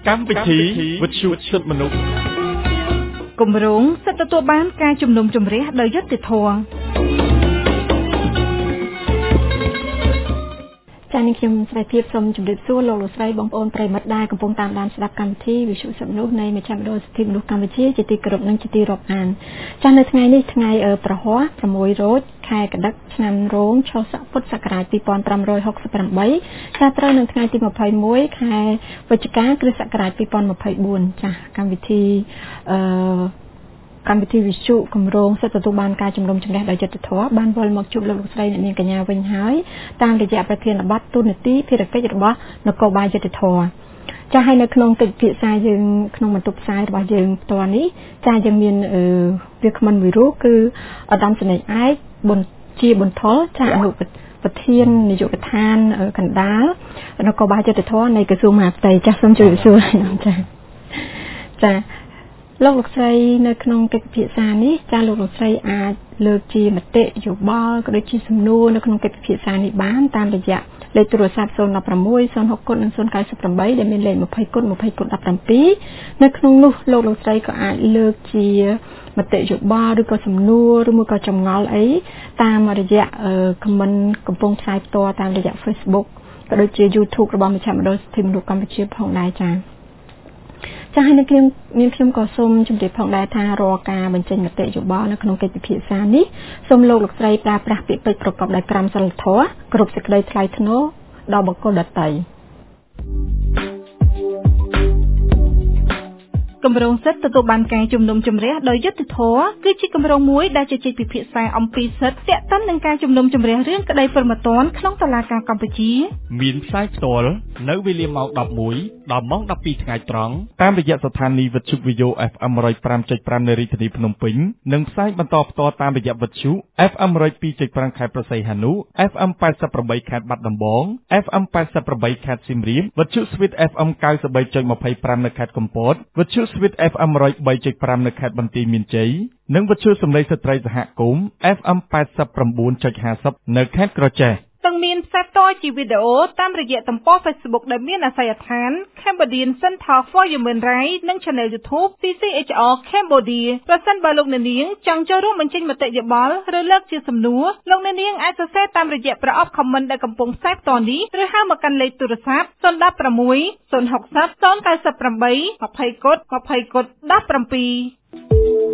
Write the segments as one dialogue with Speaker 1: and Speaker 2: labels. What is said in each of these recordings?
Speaker 1: កម្មវិធីវិទ្យុសិទ្ធិមនុស្ស
Speaker 2: គម្រោងសិទ្ធិទទួលបានការជំនុំជម្រះដោយយុត្តិធម៌
Speaker 3: ចា៎នេះខ្ញុំស្រីភាពសូមជម្រាបសួរលោកលោកស្រីបងប្អូនប្រិយមិត្តដែលកំពុងតាមដានស្ដាប់កម្មវិធីវិទ្យុសិទ្ធិមនុស្សនៃមជ្ឈមណ្ឌលសិទ្ធិមនុស្សកម្ពុជាជាទីគោរពនិងជាទីរាប់អានចា៎នៅថ្ងៃនេះថ្ងៃប្រហ័ស6រោចខែកដិកឆ្នាំរោងឆស័កពុទ្ធសករាជ2568ចា៎ត្រូវនៅថ្ងៃទី21ខែវិច្ឆិកាគ្រិស្តសករាជ2024ចា៎កម្មវិធីវិទ្យុគម្រោងសិទ្ធិទទួលបានការជំនុំជម្រះដោយយុត្តិធម៌បានវិលមកជួបលោកលោកស្រីអ្នកនាងកញ្ញាវិញហើយតាមរយៈប្រធានបទទូនាទីភារកិច្ចរបស់នគរបាលយុត្តិធម៌ចា៎ហើយនៅក្នុងកិច្ចពិភាក្សាយើងក្នុងបន្ទប់ផ្សាយរបស់យើងផ្ទាល់នេះចា៎យើងមានវាគ្មិនមួយរូបគឺឧត្តមសេនីយ៍ឯកជាបន្ថលចា៎អនុប្រធាននាយកដ្ឋានកណ្ដាលនគរបាលយុត្តិធម៌នៃក្រសួងមហាផ្ទៃចា៎សូមជម្រាបសួរចា៎លោកលោកស្រីនៅក្នុងកិច្ចពិភាក្សានេះចាលោកលោកស្រីអាចលើកជាមតិយោបល់ក៏ដូចជាសំណួរនៅក្នុងកិច្ចពិភាក្សានេះបានតាមរយៈលេខទូរស័ព្ទ016 060 និង098ដែលមានលេខ20 គុណ 20 គុណ 17នៅក្នុងនោះលោកលោកស្រីក៏អាចលើកជាមតិយោបល់ឬក៏សំណួរឬមួយក៏ចម្ងល់អីតាមរយៈcommentកំពុងផ្សាយផ្ទាល់តាមរយៈ Facebook ក៏ដូចជា YouTube របស់មជ្ឈមណ្ឌលសិទ្ធិមនុស្សកម្ពុជាផងដែរចា៎ហើយខ្ញុំក៏សូមជម្រាបផងដែរថារាល់ការបញ្ចេញមតិយោបល់នៅក្នុងកិច្ចពិភាក្សានេះសូមលោកលោកស្រីប្រើប្រាស់ពាក្យពេចន៍ប្រកបដោយក្រមសីលធម៌គ្រប់សេចក្តីថ្លៃថ្នូរដល់បុគ្គលដទៃ
Speaker 2: គម្រោងសិទ្ធិទទួលបានការជំនុំជម្រះដោយយុត្តិធម៌គឺជាគម្រោងមួយដែលជជែកពិភាក្សាអំពីសិទ្ធិទាក់ទងនឹងការជំនុំជម្រះរឿងក្តីព្រហ្មទណ្ឌក្នុងតុលាការកម្ពុជា
Speaker 1: មានផ្សាយផ្ទាល់នៅវេលាម៉ោង 11 ដល់ម៉ោង 12 ថ្ងៃត្រង់តាមរយៈស្ថានីយ៍វិទ្យុវីយ៉ូ FM 105.5 នៅរាជធានីភ្នំពេញនិងផ្សាយបន្តផ្ទាល់តាមរយៈវិទ្យុ FM 102.5 ខេត្តព្រះសីហនុ FM 88 ខេត្តបាត់ដំបង FM 88 ខេត្តសៀមរាបវិទ្យុ Sweet FM 93.25 នៅខេត្តកំពតវិទ្យុ Sweet FM 103.5 នៅខេត្តបន្ទាយមានជ័យនិងវិទ្យុសំឡេងស្ត្រីសហគមន៍ FM 89.50 នៅខេត្តក្រចេះ
Speaker 2: ទាំងមានផ្សាយផ្ទាល់ជាវីដេអូតាមរយៈទំព័រ Facebook ដែលមានអាសយដ្ឋាន Cambodian Center for Human Rights និង Channel YouTube CCHR Cambodia ប្រសិនបើលោកអ្នកនាងចង់ចូលរួមបញ្ចេញមតិយោបល់ឬលើកជាសំណួរលោកអ្នកនាងអាចសរសេរតាមរយៈប្រអប់ comment ដែលកំពុងផ្សាយផ្ទាល់នេះឬហៅមកកាន់លេខទូរស័ព្ទ016 060 098 20 គុត 20 គុត 17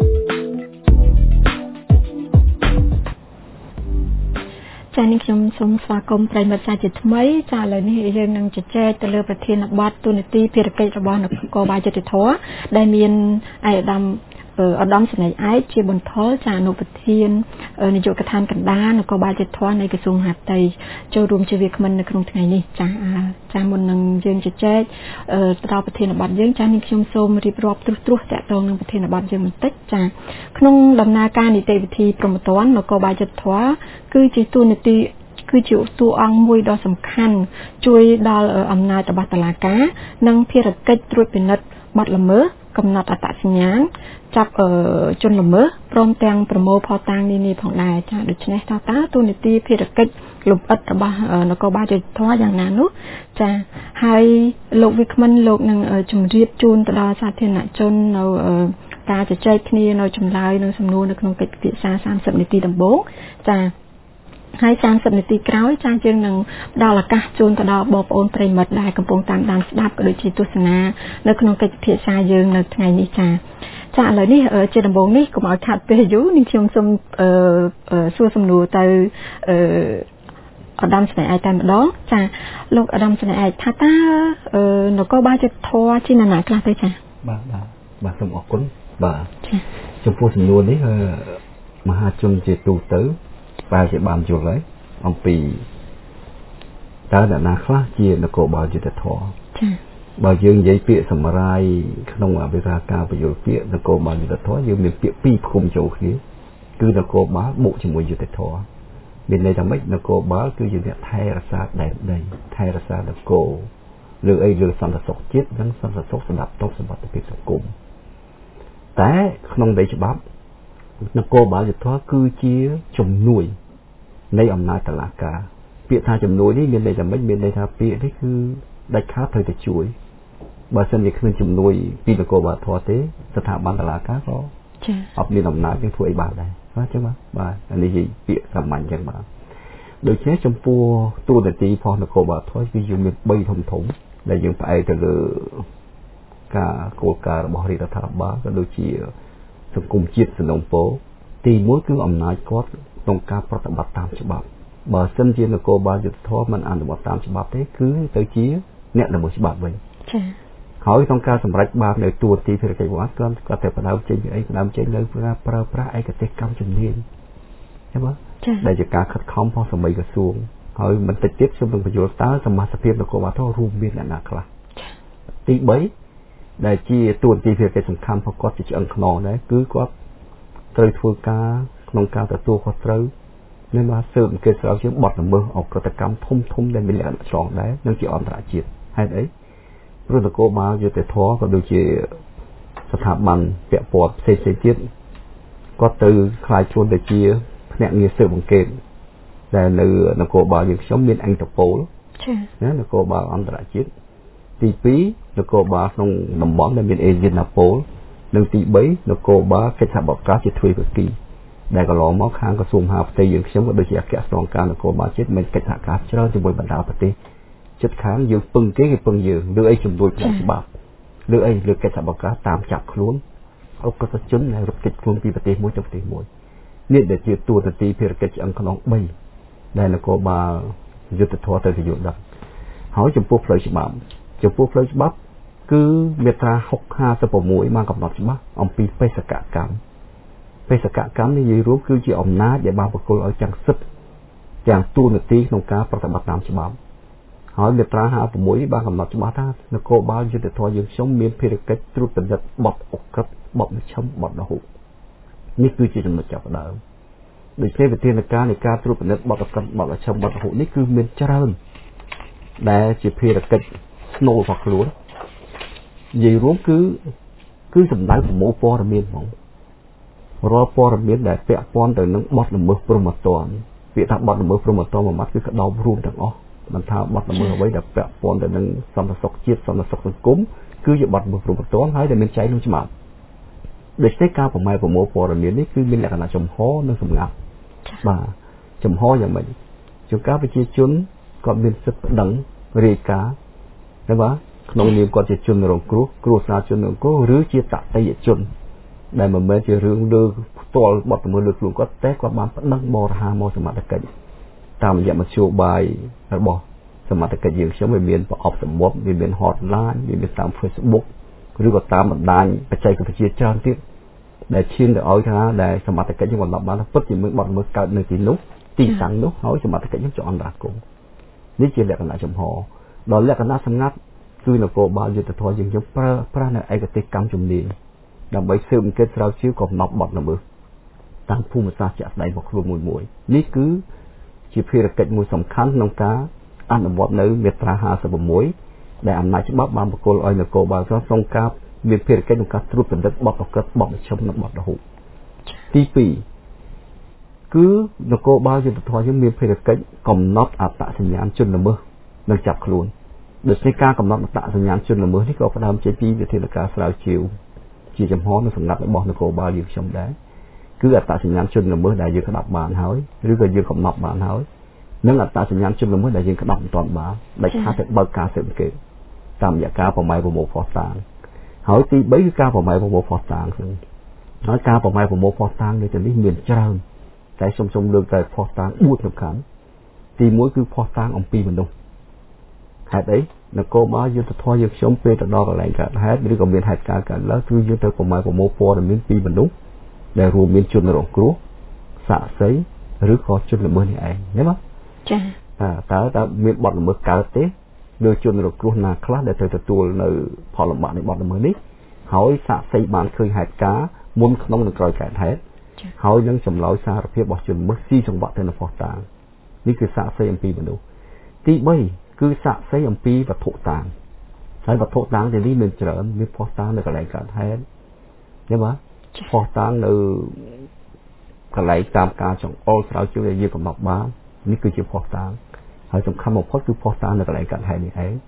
Speaker 3: ចា៎នេះខ្ញុំសូមស្វាគមន៍ប្រិយមិត្តសាជាថ្មីចា៎ឥឡូវនេះយើងនឹងជជែកទៅលើប្រធានបទទូនាទីភារកិច្ចរបស់នគរបាលយុត្តិធម៌ដែលមានឯកឧត្តមសេនីយ៍ឯកជាបន្ថលចាអនុប្រធាននាយកដ្ឋានកណ្ដាលនគរបាលយុត្តិធម៌នៃក្រសួងមហាផ្ទៃចូលរួមជាវាគ្មិននៅក្នុងថ្ងៃនេះចាមុននឹងយើងជជែកដល់ប្រធានបទយើងចានេះខ្ញុំសូមរៀបរាប់ត្រួសតាក់ទងនឹងប្រធានបទយើងបន្តិចចាក្នុងដំណើរការនីតិវិធីព្រហ្មទណ្ឌនគរបាលយុត្តិធម៌គឺជាតួអង្គមួយដ៏សំខាន់ជួយដល់អំណាចរបស់តុលាការនិងភារកិច្ចត្រួតពិនិត្យបទល្មើសកំណត់អត្តសញ្ញាណចាប់ជនល្មើសព្រមទាំងប្រមូលភស្តុតាងនានាផងដែរចាដូច្នេះតើតួនាទីភារកិច្ចលម្អិតរបស់នគរបាលយុត្តិធម៌យ៉ាងណានោះចាហើយលោកវិក្មិនលោកនឹងជម្រាបជូនទៅដល់សាធារណជននៅការជជែកគ្នានៅចម្លើយនៅសំណួរនៅក្នុងកិច្ចពិភាក្សា30នាទីដំបូងចាហើយ30នាទីក្រោយចាយើងនឹងផ្ដល់ឱកាសជូនទៅដល់បងប្អូនប្រិយមិត្តដែលកំពុងតាមដានស្ដាប់ក៏ដូចជាទស្សនានៅក្នុងកិច្ចពិភាក្សាយើងនៅថ្ងៃនេះចាឥឡូវនេះជាដំបូងនេះកុំឲ្យខាត់ពេលយូរនេះខ្ញុំសូមសួរសំណួរទៅឧត្តមសេនីយ៍ឯកតែម្ដងចាលោកឧត្តមសេនីយ៍ឯកថាតើនគរបាលយុត្តិធម៌ជាណាខ្លះទៅចា
Speaker 4: បាទសូមអរគុណបាទចំពោះសំណួរនេះមហាជនជាទូទៅបែរជាបានយល់ហើយអំពីតើអ្នកណាខ្លះជានគរបាលយុត្តិធម៌ចា៎បើយើងនិយាយពាក្យសម្រាយក្នុងវិសាការបញ្យលពាក្យនគរបាលយុត្តិធម៌យើងមានពាក្យពីរផ្គុំចូលគ្នាគឺនគរបាលបូកជាមួយយុត្តិធម៌មានន័យថាម៉េចនគរបាលគឺជាអ្នកថែរក្សាដែនដីថែរក្សានគរលើអីលើសន្តិសុខជាតិនិងសន្តិសុខសម្រាប់ទុកសម្បត្តិភាពសង្គមតែក្នុងន័យច្បាប់នគរបាលយុត្តិធម៌គឺជាជំនួយនៃអំណាចតុលាការពាក្យថាជំនួយនេះមានន័យថាម៉េចមានន័យថាពាក្យនេះគឺដាច់ខាតត្រូវតែជួយបើសិនជាគ្មានជំនួយពីនគរបាលធម៌ទេស្ថាប័នតុលាការក៏ចា៎អត់មានអំណាចនឹងធ្វើអីបានដែរបាទអញ្ចឹងបាទអានេះជាពាក្យសាមញ្ញអញ្ចឹងបាទដូច្នេះចំពោះទូនាទីផងនគរបាលធម៌គឺយើងមាន3ធំដែលយើងផ្អែកទៅលើការគោលការណ៍របស់រាជរដ្ឋាភិបាលក៏ដូចជាសង្គមជាតិសំណុំពរទី1គឺអំណាចគាត់ក្នុងការប្រតិបត្តិតាមច្បាប់បើសិនជានគរបាលយុត្តិធម៌មិនអនុវត្តតាមច្បាប់ទេគឺទៅជាអ្នកល្មើសច្បាប់វិញចា៎ហើយក្នុងការសម្រេចបាននៅទូនាទីភារកិច្ចរបស់គាត់តែផ្ដើមចេញពីអីផ្ដើមចេញនៅប្រើប្រាស់ឯកទេសកម្មជំនាញឃើញទេដែលជាការខិតខំផងសម័យក្រសួងហើយមិនតិចទៀតខ្ញុំនឹងបញ្យល់តើសមាជិកភាពនគរបាលធម៌រួមមានអ្នកណាខ្លះទី3ដែលជាទូនាទីភារកិច្ចសំខាន់របស់គាត់ជាឆ្អឹងខ្នងដែរគឺគាត់ត្រូវធ្វើការក្នុងការទទួលខុសត្រូវនៅមកស៊ើបអង្កេតស្រាវជ្រាវបទល្មើសអក្រិតកម្មធំដែលមានលក្ខណៈឆ្លងដែរនិងជាអន្តរជាតិហេតុអីព្រោះនគរបាលយុត្តិធម៌ក៏ដូចជាស្ថាប័នពាក់ព័ន្ធផ្សេងៗទៀតគាត់ទៅខ្លាយខ្លួនទៅជាភ្នាក់ងារស៊ើបអង្កេតដែលនៅនគរបាលយើងខ្ញុំមានអន្តរពលណានគរបាលអន្តរជាតិទី2នគរបាលក្នុងតំបន់ដែលមានអេស៊ីណាប៉ូលនិងទី3នគរបាលកិច្ចសហប្រកាសជាទ្វេភាគីដែលកន្លងមកខាងក្រសួងមហាផ្ទៃយើងខ្ញុំក៏ដូចជាអគ្គស្នងការនគរបាលជាតិមានកិច្ចសហការច្រើនជាមួយបណ្ដាប្រទេសជិតខាងយើងពឹងគេពឹងយើងលើអីជំនួយផ្នែកច្បាប់លើអីលើកិច្ចសហប្រកាសតាមចាប់ខ្លួនអុកកសជនដែលរត់គេចខ្លួនពីប្រទេសមួយទៅប្រទេសមួយនេះដែលជាទូនាទីភារកិច្ចឆ្អឹងខ្នង3ដែលនគរបាលយុត្តិធម៌ត្រូវយល់ដឹងហើយចំពោះផ្លូវច្បាប់គឺមាត្រា656បានកំណត់ច្បាស់អំពីបេសកកម្មនេះនិយាយរួមគឺជាអំណាចដែលបានប្រគល់ឲ្យទាំងសិទ្ធិទាំងទូនាទីក្នុងការប្រតិបត្តិតាមច្បាប់ហើយមាត្រា56បានកំណត់ច្បាស់ថានគរបាលយុត្តិធម៌យើងខ្ញុំមានភារកិច្ចត្រួតពិនិត្យបទអក្រិតបទមជ្ឈិមបទរហូតនេះគឺជាចំណុចចាប់ផ្ដើមដូច្នេះវិធានការនៃការត្រួតពិនិត្យបទអក្រិតបទមជ្ឈិមបទរហូតនេះគឺមានច្រើនដែលជាភារកិច្ចស្នូលរបស់ខ្លួននិយាយរួមគឺសម្ដៅប្រមូលព័ត៌មានហ្មងរាល់ព័ត៌មានដែលពាក់ព័ន្ធទៅនឹងបទល្មើសព្រហ្មទណ្ឌពាក្យថាបទល្មើសព្រហ្មទណ្ឌមួយម៉ាត់គឺក្តោបរួមទាំងអស់មិនថាបទល្មើសអ្វីដែលពាក់ព័ន្ធទៅនឹងសន្តិសុខជាតិសន្តិសុខសង្គមគឺជាបទល្មើសព្រហ្មទណ្ឌហើយដែលមានចែងក្នុងច្បាប់ដូច្នេះការប្រម៉ែប្រមូលព័ត៌មាននេះគឺមានលក្ខណៈចំហនិងសម្ងាត់បាទចំហយ៉ាងម៉េចជួនកាលប្រជាជនគាត់មានសិទ្ធិប្តឹងរាយការណ៍ណាបាទក្នុងនាមគាត់ជាជនរងគ្រោះគ្រួសារជនរងគ្រោះឬជាតតិយជនដែលមិនមែនជារឿងលើផ្ទាល់បទល្មើសលើខ្លួនគាត់តែគាត់បានប្តឹងបរិហាមកសមត្ថកិច្ចតាមរយៈមធ្យោបាយរបស់សមត្ថកិច្ចយើងខ្ញុំវាមានប្រអប់សម្បត្តិវាមាន hotline វាមានតាម Facebook ឬក៏តាមបណ្ដាញបច្ចេកវិទ្យាច្រើនទៀតដែលឈានទៅឲ្យថាដែលសមត្ថកិច្ចយើងបានបានពិតជាមានបទល្មើសកើតនៅទីនោះទីតាំងនោះហើយសមត្ថកិច្ចយើងចង់អន្តរាគមន៍នេះជាលក្ខណៈចំហដល់លក្ខណៈសម្ងាត់គឺនគរបាលយុត្តិធម៌យើងខ្ញុំប្រើនៅឯកទេសកម្មជំនាញដើម្បីស៊ើបអង្កេតស្រាវជ្រាវកំណត់បទល្មើសតាមភូមិសាស្ត្រជាក់ស្ដែងរបស់ខ្លួនមួយនេះគឺជាភារកិច្ចមួយសំខាន់ក្នុងការអនុវត្តនៅមាត្រា56ដែលអំណាចច្បាប់បានប្រគល់ឲ្យនគរបាលក្នុងការមានភារកិច្ចក្នុងការត្រួតពិនិត្យបទអក្រិតបទមជ្ឈិមនិងបទរហូតទី2គឺនគរបាលយុត្តិធម៌យើងមានភារកិច្ចកំណត់អត្តសញ្ញាណជនល្មើសនិងចាប់ខ្លួនដូច្នេះការកំណត់អត្តសញ្ញាណជនល្មើសនេះក៏ផ្ដើមចេញពីវិធានការស្រាវជ្រាវជាចំហនិងសម្ងាត់របស់នគរបាលយើងខ្ញុំដែរគឺអត្តសញ្ញាណជនល្មើសដែលយើងក្តាប់បានហើយឬក៏យើងកំណត់បានហើយនិងអត្តសញ្ញាណជនល្មើសដែលយើងក្តាប់មិនទាន់បានដែលខាតតែបើកការស៊ើបអង្កេតតាមរយៈការប្រម៉ែប្រមូលភស្តុតាងហើយទី3គឺការប្រម៉ែប្រមូលភស្តុតាងហើយការប្រម៉ែប្រមូលភស្តុតាងនៅទីនេះមានច្រើនតែខ្ញុំលើកតែភស្តុតាង4សំខាន់ទី1គឺភស្តុតាងអំពីមនុស្សហេតុអីនគរបាលយុត្តិធម៌យើងខ្ញុំពេលទៅដល់កន្លែងកើតហេតុឬក៏មានហេតុការណ៍កើតឡើងគឺយើងទៅប្រម៉ែប្រមូលព័ត៌មានពីមនុស្សដែលរួមមានជនរងគ្រោះសាក្សីឬក៏ជនល្មើសនេះឯងណាបាទចា៎តើមានបទល្មើសកើតទេលើជនរងគ្រោះណាខ្លះដែលត្រូវទទួលនៅផលលំបាកនៃបទល្មើសនេះហើយសាក្សីបានឃើញហេតុការណ៍មុនក្នុងនិងក្រោយកើតហេតុហើយនឹងចម្លើយសារភាពរបស់ជនល្មើសស៊ីសង្វាក់ទៅនឹងភស្តុតាងនេះគឺសាក្សីអំពីមនុស្សទី3គឺសាក្សីអំពីវត្ថុតាងហើយវត្ថុតាងទីនេះមានច្រើនមានភស្តុតាងនៅកន្លែងកើតហេតុទេបាទភស្តុតាងនៅកន្លែងតាមការចង្អុលស្រាវជ្រាវដែលយើងកំណត់បាននេះគឺជាភស្តុតាងហើយសំខាន់បំផុតគឺភស្តុតាងនៅកន្លែងកើតហេតុនេះឯង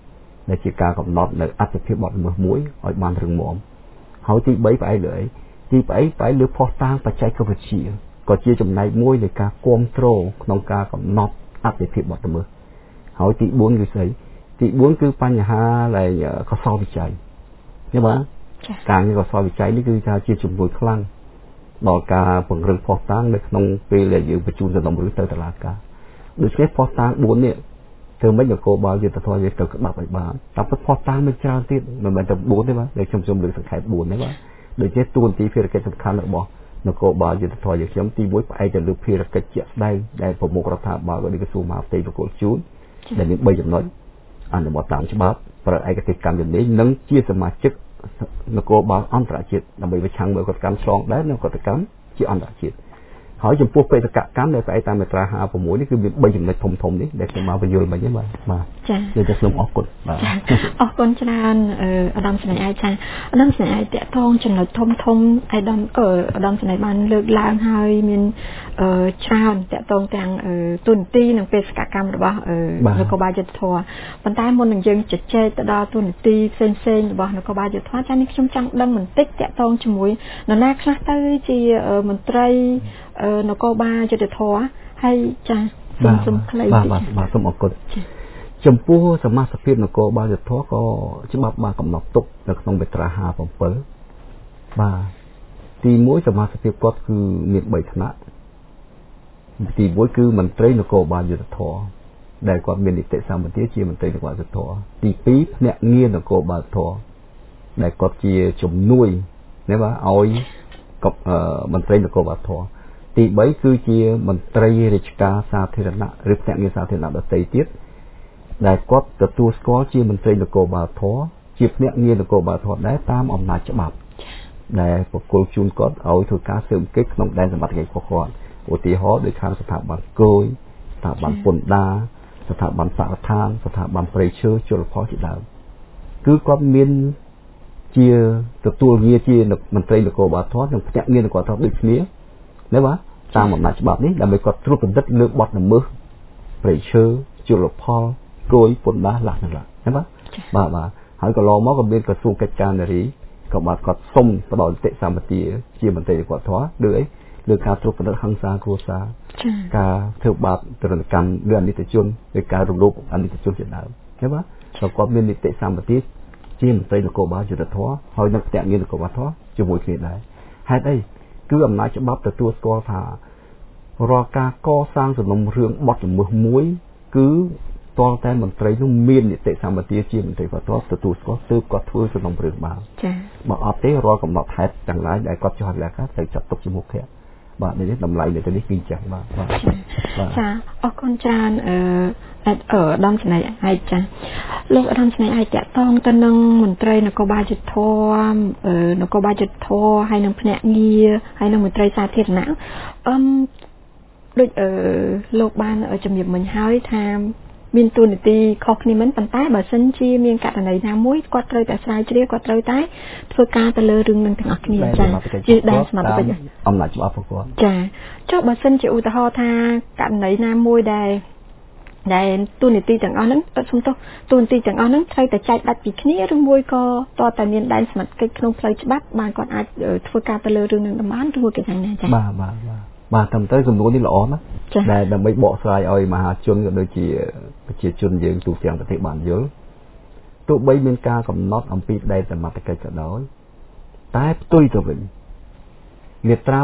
Speaker 4: ដែលជាការកំណត់នៅអត្ថភាពបទល្មើសមួយឲ្យបានរឹងមាំហើយទី3ផ្អែកលើទីផ្អែកលើផុសតាងបច្ចេកវិទ្យាក៏ជាចំណែកមួយនៃការគ្រប់គ្រងក្នុងការកំណត់អត្ថភាពបទល្មើសហើយទី4គឺស្អីទី4គឺបញ្ហាដែលកសលវិច័យឃើញបាទការងារកសលវិច័យនេះគឺថាជាជំនួយខ្លាំងដល់ការពង្រឹងផុសតាងនៅក្នុងពេលដែលយើងបញ្ជូនសំណុំរឿងទៅតុលាការដូច្នេះផុសតាង4នេះធ្វើម៉េចនគរបាលយុត្តិធម៌យើងទៅក្បាប់ឲ្យបានតែផុសតាងមានច្រើនទៀតមិនមែនតែ4ទេបាទដែលខ្ញុំលើកសង្ខេប4ទេបាទដូច្នេះតួនាទីភារកិច្ចសំខាន់របស់នគរបាលយុត្តិធម៌យើងខ្ញុំទី1ផ្អែកទៅលើភារកិច្ចជាក់ស្ដែងដែលប្រមុខរដ្ឋាភិបាលក៏ដូចក្រសួងមហាផ្ទៃប្រគល់ជូនដែលមាន3ចំណុចអនុវត្តតាមច្បាប់ប្រើឯកទេសកម្មជំនាញនិងជាសមាជិកនគរបាលអន្តរជាតិដើម្បីប្រឆាំងមើលកតកម្មឆ្លងដែននិងកតកម្មជាអន្តរជាតិហើយចំពោះបេតិកកម្មដែលផ្អែកតាមមាត្រា56នេះគឺមាន3ចំណុចធំនេះដែលខ្ញុំមកបញ្យល់មិញហ្នឹងបាទចា៎ខ្ញុំសូមអរគុណបាទ
Speaker 3: អរគុណច្រើនឧត្តមស្នេហ៍ឯកចា៎ឧត្តមស្នេហ៍ឯកតកតងចំណុចធំឧត្តមស្នេហ៍បានលើកឡើងហើយមានច្រើនតកតងទាំងទូនទីនិងបេសកកម្មរបស់នគរបាលយុត្តិធម៌ប៉ុន្តែមុននឹងយើងជជែកទៅដល់ទូនទីផ្សេងៗរបស់នគរបាលយុត្តិធម៌ចា៎នេះខ្ញុំចង់ដឹងបន្តិចតកតងជាមួយនរណាខ្លះទៅជាមន្ត្រីនគរបាលយុត្តិធម៌ហើយចាសូមខ្លី
Speaker 4: បាទសូមអរគុណចំពោះសមាជិកភាពនគរបាលយុត្តិធម៌ក៏ច្បាប់បានកំណត់ទុកនៅក្នុងមាត្រា57បាទទី1សមាជិកភាពគាត់គឺមាន3ថ្នាក់ទី1គឺមន្ត្រីនគរបាលយុត្តិធម៌ដែលគាត់មាននីតិសម្បទាជាមន្ត្រីនគរបាលយុត្តិធម៌ទី2ភ្នាក់ងារនគរបាលយុត្តិធម៌ដែលគាត់ជាជំនួយណាបាទឲ្យមន្ត្រីនគរបាលយុត្តិធម៌ទី3គឺជាមន្ត្រីរាជការសាធារណៈឬភ្នាក់ងារសាធារណៈដទៃទៀតដែលគាត់ទទួលស្គាល់ជាមន្ត្រីនគរបាលធម៌ជាភ្នាក់ងារនគរបាលធម៌ដែរតាមអំណាចច្បាប់ដែលប្រគល់ជូនគាត់ឲ្យធ្វើការស៊ើបអង្កេតក្នុងដែនសមត្ថកិច្ចរបស់គាត់ឧទាហរណ៍ដូចខាងស្ថាប័នគយស្ថាប័នពន្ធដារស្ថាប័នបរិស្ថានស្ថាប័នព្រៃឈើជលផលជាដើមគឺគាត់មានជាទទួលងារជាមន្ត្រីនគរបាលធម៌និងភ្នាក់ងារនគរបាលធម៌ដូចគ្នាណាបាទតាមអំណាចច្បាប់នេះដើម្បីគាត់ត្រួតពិនិត្យលើបទល្មើសព្រៃឈើជលផលគយពន្ធដារឡាស់ណាបាទហើយកន្លងមកក៏មានក្រសួងកិច្ចការនារីក៏បានគាត់សុំផ្ដល់នីតិសម្បទាជាមន្ត្រីនគរបាលធម៌លើការត្រួតពិនិត្យហិង្សាគ្រួសារការធ្វើបាបទរណកម្មលើអនិច្ចជនឬការរំលោភអនិច្ចជនជាដើមឃើញបាទក៏គាត់មាននីតិសម្បទាជាមន្ត្រីនគរបាលយុត្តិធម៌ហើយនឹងភ្នាក់ងារនគរបាលធម៌ជាមួយគ្នាដែរហេតុអីគឺអំណាចច្បាប់ទទួលស្គាល់ថារាល់ការកសាងសំណុំរឿងបទល្មើសមួយគឺតលតែមន្ត្រីនោះមាននីតិសម្បទាជាមន្ត្រីគាត់ទទួលស្គាល់ទើបគាត់ធ្វើសំណុំរឿងបានចា៎បើអត់ទេរាល់កំណត់ហេតុទាំងឡាយដែលគាត់ចោះលក្ខណៈត្រូវចាត់ទុកជាមុខភាពបាទនេះតម្លៃនៅទីនេះគឺចឹងបាទ
Speaker 3: ចាអរគុណច្រើនឧត្តមស្នេហ៍ឯកចាលោកឧត្តមស្នេហ៍ឯកតកតងទៅនឹងមន្ត្រីនគរបាលយុត្តិធម៌នគរបាលយុត្តិធម៌ហើយនឹងភ្នាក់ងារហើយនឹងមន្ត្រីសាធារណៈដូចលោកបានជំរាបមិញហើយថាមានទូនាទីខុសគ្នាមិនប៉ុន្តែបើសិនជាមានករណីណាមួយគាត់ត្រូវតែស្រាវជ្រាវគាត់ត្រូវតែធ្វើការទៅលើរឿងនឹងទាំងអស់គ្នាចាជាដែនសមត្ថកិច្ច
Speaker 4: អំណាចច្បាប់របស់គាត់
Speaker 3: ចាចុះបើសិនជាឧទាហរណ៍ថាករណីណាមួយដែលទូនាទីទាំងអស់ហ្នឹងសុំទោសទូនាទីទាំងអស់ហ្នឹងត្រូវតែចែកដាច់ពីគ្នាឬមួយក៏តើតែមានដែនសមត្ថកិច្ចក្នុងផ្លូវច្បាប់បានគាត់អាចធ្វើការទៅលើរឿងនឹងបានឬមួយគេយ៉ាងណាចា
Speaker 4: បាទតាមទៅសំណួរនេះល្អណាស់ដែលដើម្បីបកស្រាយឲ្យមហាជនក៏ដូចជាប្រជាជនយើងទូទាំងប្រទេសបានយល់ទោះបីមានការកំណត់អំពីដែនសមត្ថកិច្ចក៏ដោយតែផ្ទុយទៅវិញមាត្រា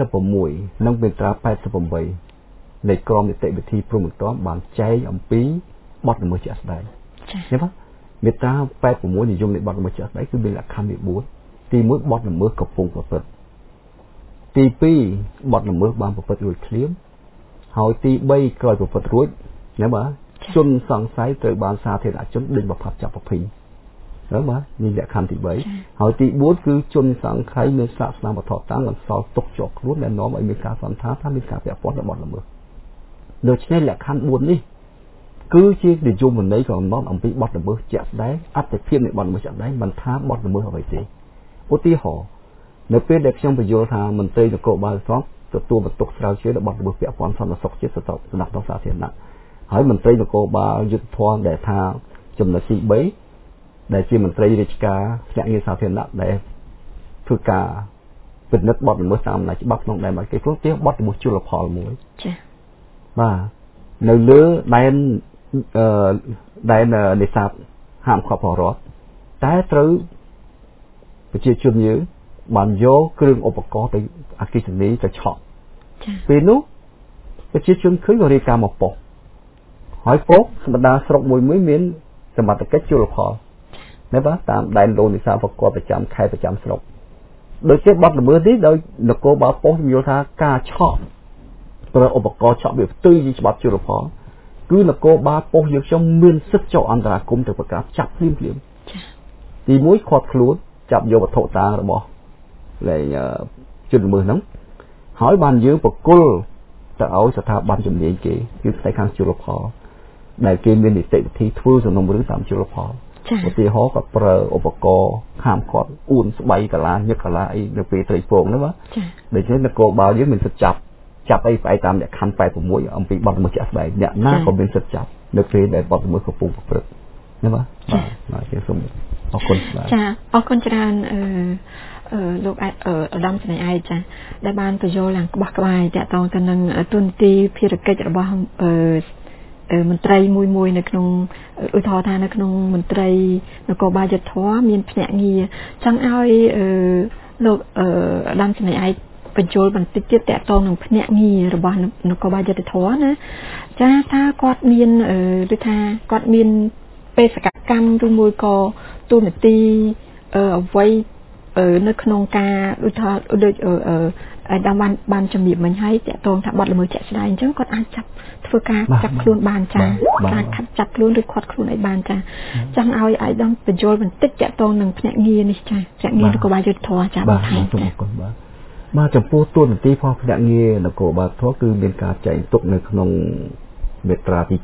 Speaker 4: 86និងមាត្រា88នៃក្រមនីតិវិធីព្រហ្មទណ្ឌបានចែងអំពីបទល្មើសជាក់ស្ដែងឃើញទេមាត្រា86និយមនៃបទល្មើសជាក់ស្ដែងគឺមានលក្ខខណ្ឌវា4ទី1បទល្មើសកំពុងប្រព្រឹត្តទី2បទល្មើសបានប្រព្រឹត្តរួចភ្លាមហើយទី3ក្រោយប្រព្រឹត្តរួចណាបាទជនសង្ស័យត្រូវបានសាធារណជនដេញបផាត់ចាប់ប្រភេទណាបាទនេះលក្ខខណ្ឌទី3ហើយទី4គឺជនសង្ស័យមានសាសនាវត្ថុតាំងបន្សល់ទុកជាប់ខ្លួនដែលនាំឲ្យមានការសន្និដ្ឋានថាមានការពាក់ព័ន្ធនឹងបទល្មើសដូច្នេះលក្ខខណ្ឌ4នេះគឺជានិយមន័យកំណត់អំពីបទល្មើសជាក់ស្ដែងអត្ថភាពនៃបទល្មើសជាក់ស្ដែងមិនថាបទល្មើសអ្វីទេឧទាហរណ៍នៅពេលដែលខ្ញុំបញ្យល់ថាមន្ត្រីនគរបាលស្រុកទទួលបន្ទុកស្រាវជ្រាវរបស់ល្មើសពាក់ព័ន្ធសន្តិសុខជាតិស្ថាប័នសាធារណៈហើយមន្ត្រីនគរបាលយុត្តិធម៌ដែលថាចំណុចទី3 ដែលជាមន្ត្រីរាជការភ្នាក់ងារសាធារណៈដែលធ្វើការពិនិត្យបទល្មើសតាមអំណាចច្បាប់ក្នុងដែនគេព្រោះជាបទល្មើសជលផលមួយចា៎បាទនៅលើដែននេសាទហាមឃាត់បរិបទតែត្រូវប្រជាជនយើងបានយកគ្រឿងឧបករណ៍ទៅអគ្គិសនីទៅឆក់ពេលនោះប្រជាជនឃើញក៏រាយការណ៍មកប៉ុស្តិ៍ហើយប៉ុស្តិ៍សម្បដាស្រុកមួយមានសមត្ថកិច្ចជលផលណាបាទតាមដែនលោកនេសាទប្រកបប្រចាំខេត្តប្រចាំស្រុកដូចជាបទល្មើសនេះដោយនគរបាលប៉ុស្តិ៍យល់ថាការឆក់ប្រើឧបករណ៍ឆក់វាផ្ទុយពីច្បាប់ជលផលគឺនគរបាលប៉ុស្តិ៍យើងខ្ញុំមានសិទ្ធិចុះអន្តរាគមន៍ទៅប្រកាសចាប់ភ្លាមទី1ខាត់ខ្លួនចាប់យកវត្ថុតាងរបស់លែងជនល្មើសហ្នឹងហើយបានយើងបកគលទៅឲ្យស្ថាប័នជំនាញគេគឺផ្នែកខាងជលផលដែលគេមាននីតិវិធីធ្វើសំណុំរឿងតាមជលផលឧទាហរណ៍ក៏ប្រើឧបករណ៍ហាមឃាត់អួនស្បៃកាឡាញឹកកាឡាអីនៅពេលត្រីពងហ្នឹងបាទដូច្នេះនគរបាលយើងមានសិទ្ធិចាប់អីផ្អែកតាមលក្ខខណ្ឌ86អំពីបទល្មើសជាក់ស្ដែងអ្នកណាក៏មានសិទ្ធិចាប់នៅពេលដែលបទល្មើសកំពុងប្រព្រឹត្តណាបាទបាទជាសូមអរគុណបាទ
Speaker 3: ចាអរគុណច្រើនលោកឧត្តមស្នេហ៍ឯកចាដែលបានបញ្យល់ឡើងក្បោះក្បាយតាក់ទងទៅនឹងទូនទីភារកិច្ចរបស់មន្ត្រីមួយនៅក្នុងឧទាហរណ៍ថានៅក្នុងមន្ត្រីនគរបាលយុត្តិធម៌មានភ្នាក់ងារចង់ឲ្យលោកឧត្តមស្នេហ៍ឯកបញ្យល់បន្តិចទៀតតាក់ទងនឹងភ្នាក់ងាររបស់នគរបាលយុត្តិធម៌ណាចាថាគាត់មានឬថាគាត់មានបេសកកម្មឬមួយក៏ទូនាទីអ្វីនៅក្នុងការដូចថាដូចតាមបានជំរាបមិញហើយតាក់ទងថាបទល្មើសជាក់ស្ដែងអញ្ចឹងគាត់អាចធ្វើការចាប់ខ្លួនបានចាការខាត់ចាប់ខ្លួនឬខាត់ខ្លួនឲ្យបានចាចង់ឲ្យអាយដាមបញ្យល់បន្តិចតាក់ទងនឹងភ្នាក់ងារនេះចាភ្នាក់ងារនគរបាលយុត្តិធម៌ចា
Speaker 4: បាទចាបាទចំពោះទូនាទីផងភ្នាក់ងារនគរបាលធម៌គឺមានការចែងទុកនៅក្នុងមាត្រាទី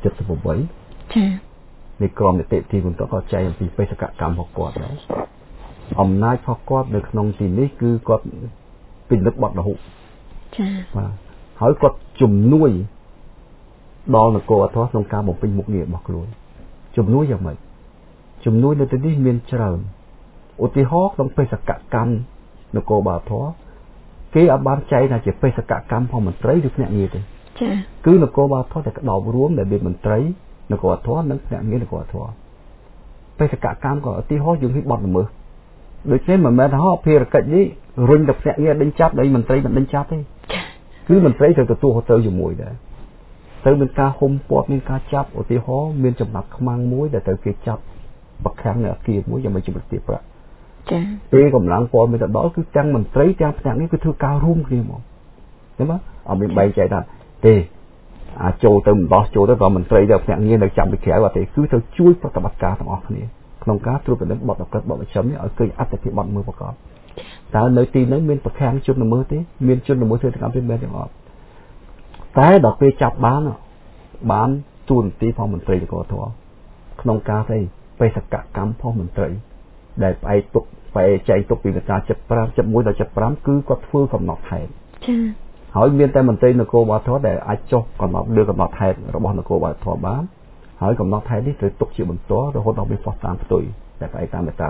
Speaker 4: 78ចានៃក្រមនីតិវិធីបន្តក៏ចែងអំពីបេសកកម្មរបស់គាត់ដែរអំណាចរបស់គាត់នៅក្នុងទីនេះគឺគាត់ពិនិត្យបទល្ហុចាបាទហើយគាត់ជំនួយដល់នគរបាលធម៌ក្នុងការបំពេញមុខងាររបស់ខ្លួនជំនួយយ៉ាងម៉េចជំនួយនៅទីនេះមានច្រើនឧទាហរណ៍ក្នុងបេសកកម្មនគរបាលធម៌គេអាចបានចែងថាជាបេសកកម្មរបស់មន្ត្រីឬភ្នាក់ងារទេចាគឺនគរបាលធម៌តែក្តោបរួមដែលមានមន្ត្រីនគរបាលធម៌និងភ្នាក់ងារនគរបាលធម៌បេសកកម្មក៏ឧទាហរណ៍យើងហ៊ីបទល្មើសដូច្នេះមិនមែនថាភារកិច្ចនេះរុញទៅភ្នាក់ងារដេញចាប់ដោយមន្ត្រីមិនដេញចាប់ទេគឺមន្ត្រីត្រូវទទួលខុសត្រូវជាមួយដែរទៅមានការហុំព័ទ្ធមានការចាប់ឧទាហរណ៍មានចំណាប់ខ្មាំងមួយដែលត្រូវគេចាប់ប្រខាំងនៅអគារមួយយ៉ាងមិនជំរាបទាបប្រាក់ចា៎ពេលកម្លាំងព័ត៌មានទៅដល់គឺទាំងមន្ត្រីទាំងភ្នាក់ងារគឺធ្វើការរួមគ្នាមកឃើញទេអត់មានបែងចែកថាទេអាចចូលទៅម្ដោះចូលទៅដល់មន្ត្រីដល់ភ្នាក់ងារនៅចាំពីក្រៅអត់ទេគឺត្រូវជួយប្រតិបត្តិការទាំងអស់គ្នាក្នុងការត្រួតពិនិត្យបទអក្រិតបទប្រឆាំងនេះឲ្យឃើញអត្តភាពបទល្មើសប្រកបតើនៅទីនោះមានប្រខាំងជនល្មើសទេមានជនល្មើសធ្វើទាំងអស់ពីមែនទាំងអត់តែដល់ពេលចាប់បានទូនទីផងមន្ត្រីនគរធម៌ក្នុងការស្អីបេសកកម្មផងមន្ត្រីដែលផ្អែកទុកចែកទុកពីមាត្រា75 71ដល់75គឺគាត់ធ្វើកំណត់ហេតុចា៎ហើយមានតែមន្ត្រីនគរបាលធម៌ដែលអាចចុះកំណត់លើកំណត់ហេតុរបស់នគរបាលធម៌បានហើយកំណត់ហេតុនេះត្រូវទុកជាបន្តរហូតដល់មានផ្ោះតាមផ្ទុយតែផ្អែកតាមមាត្រា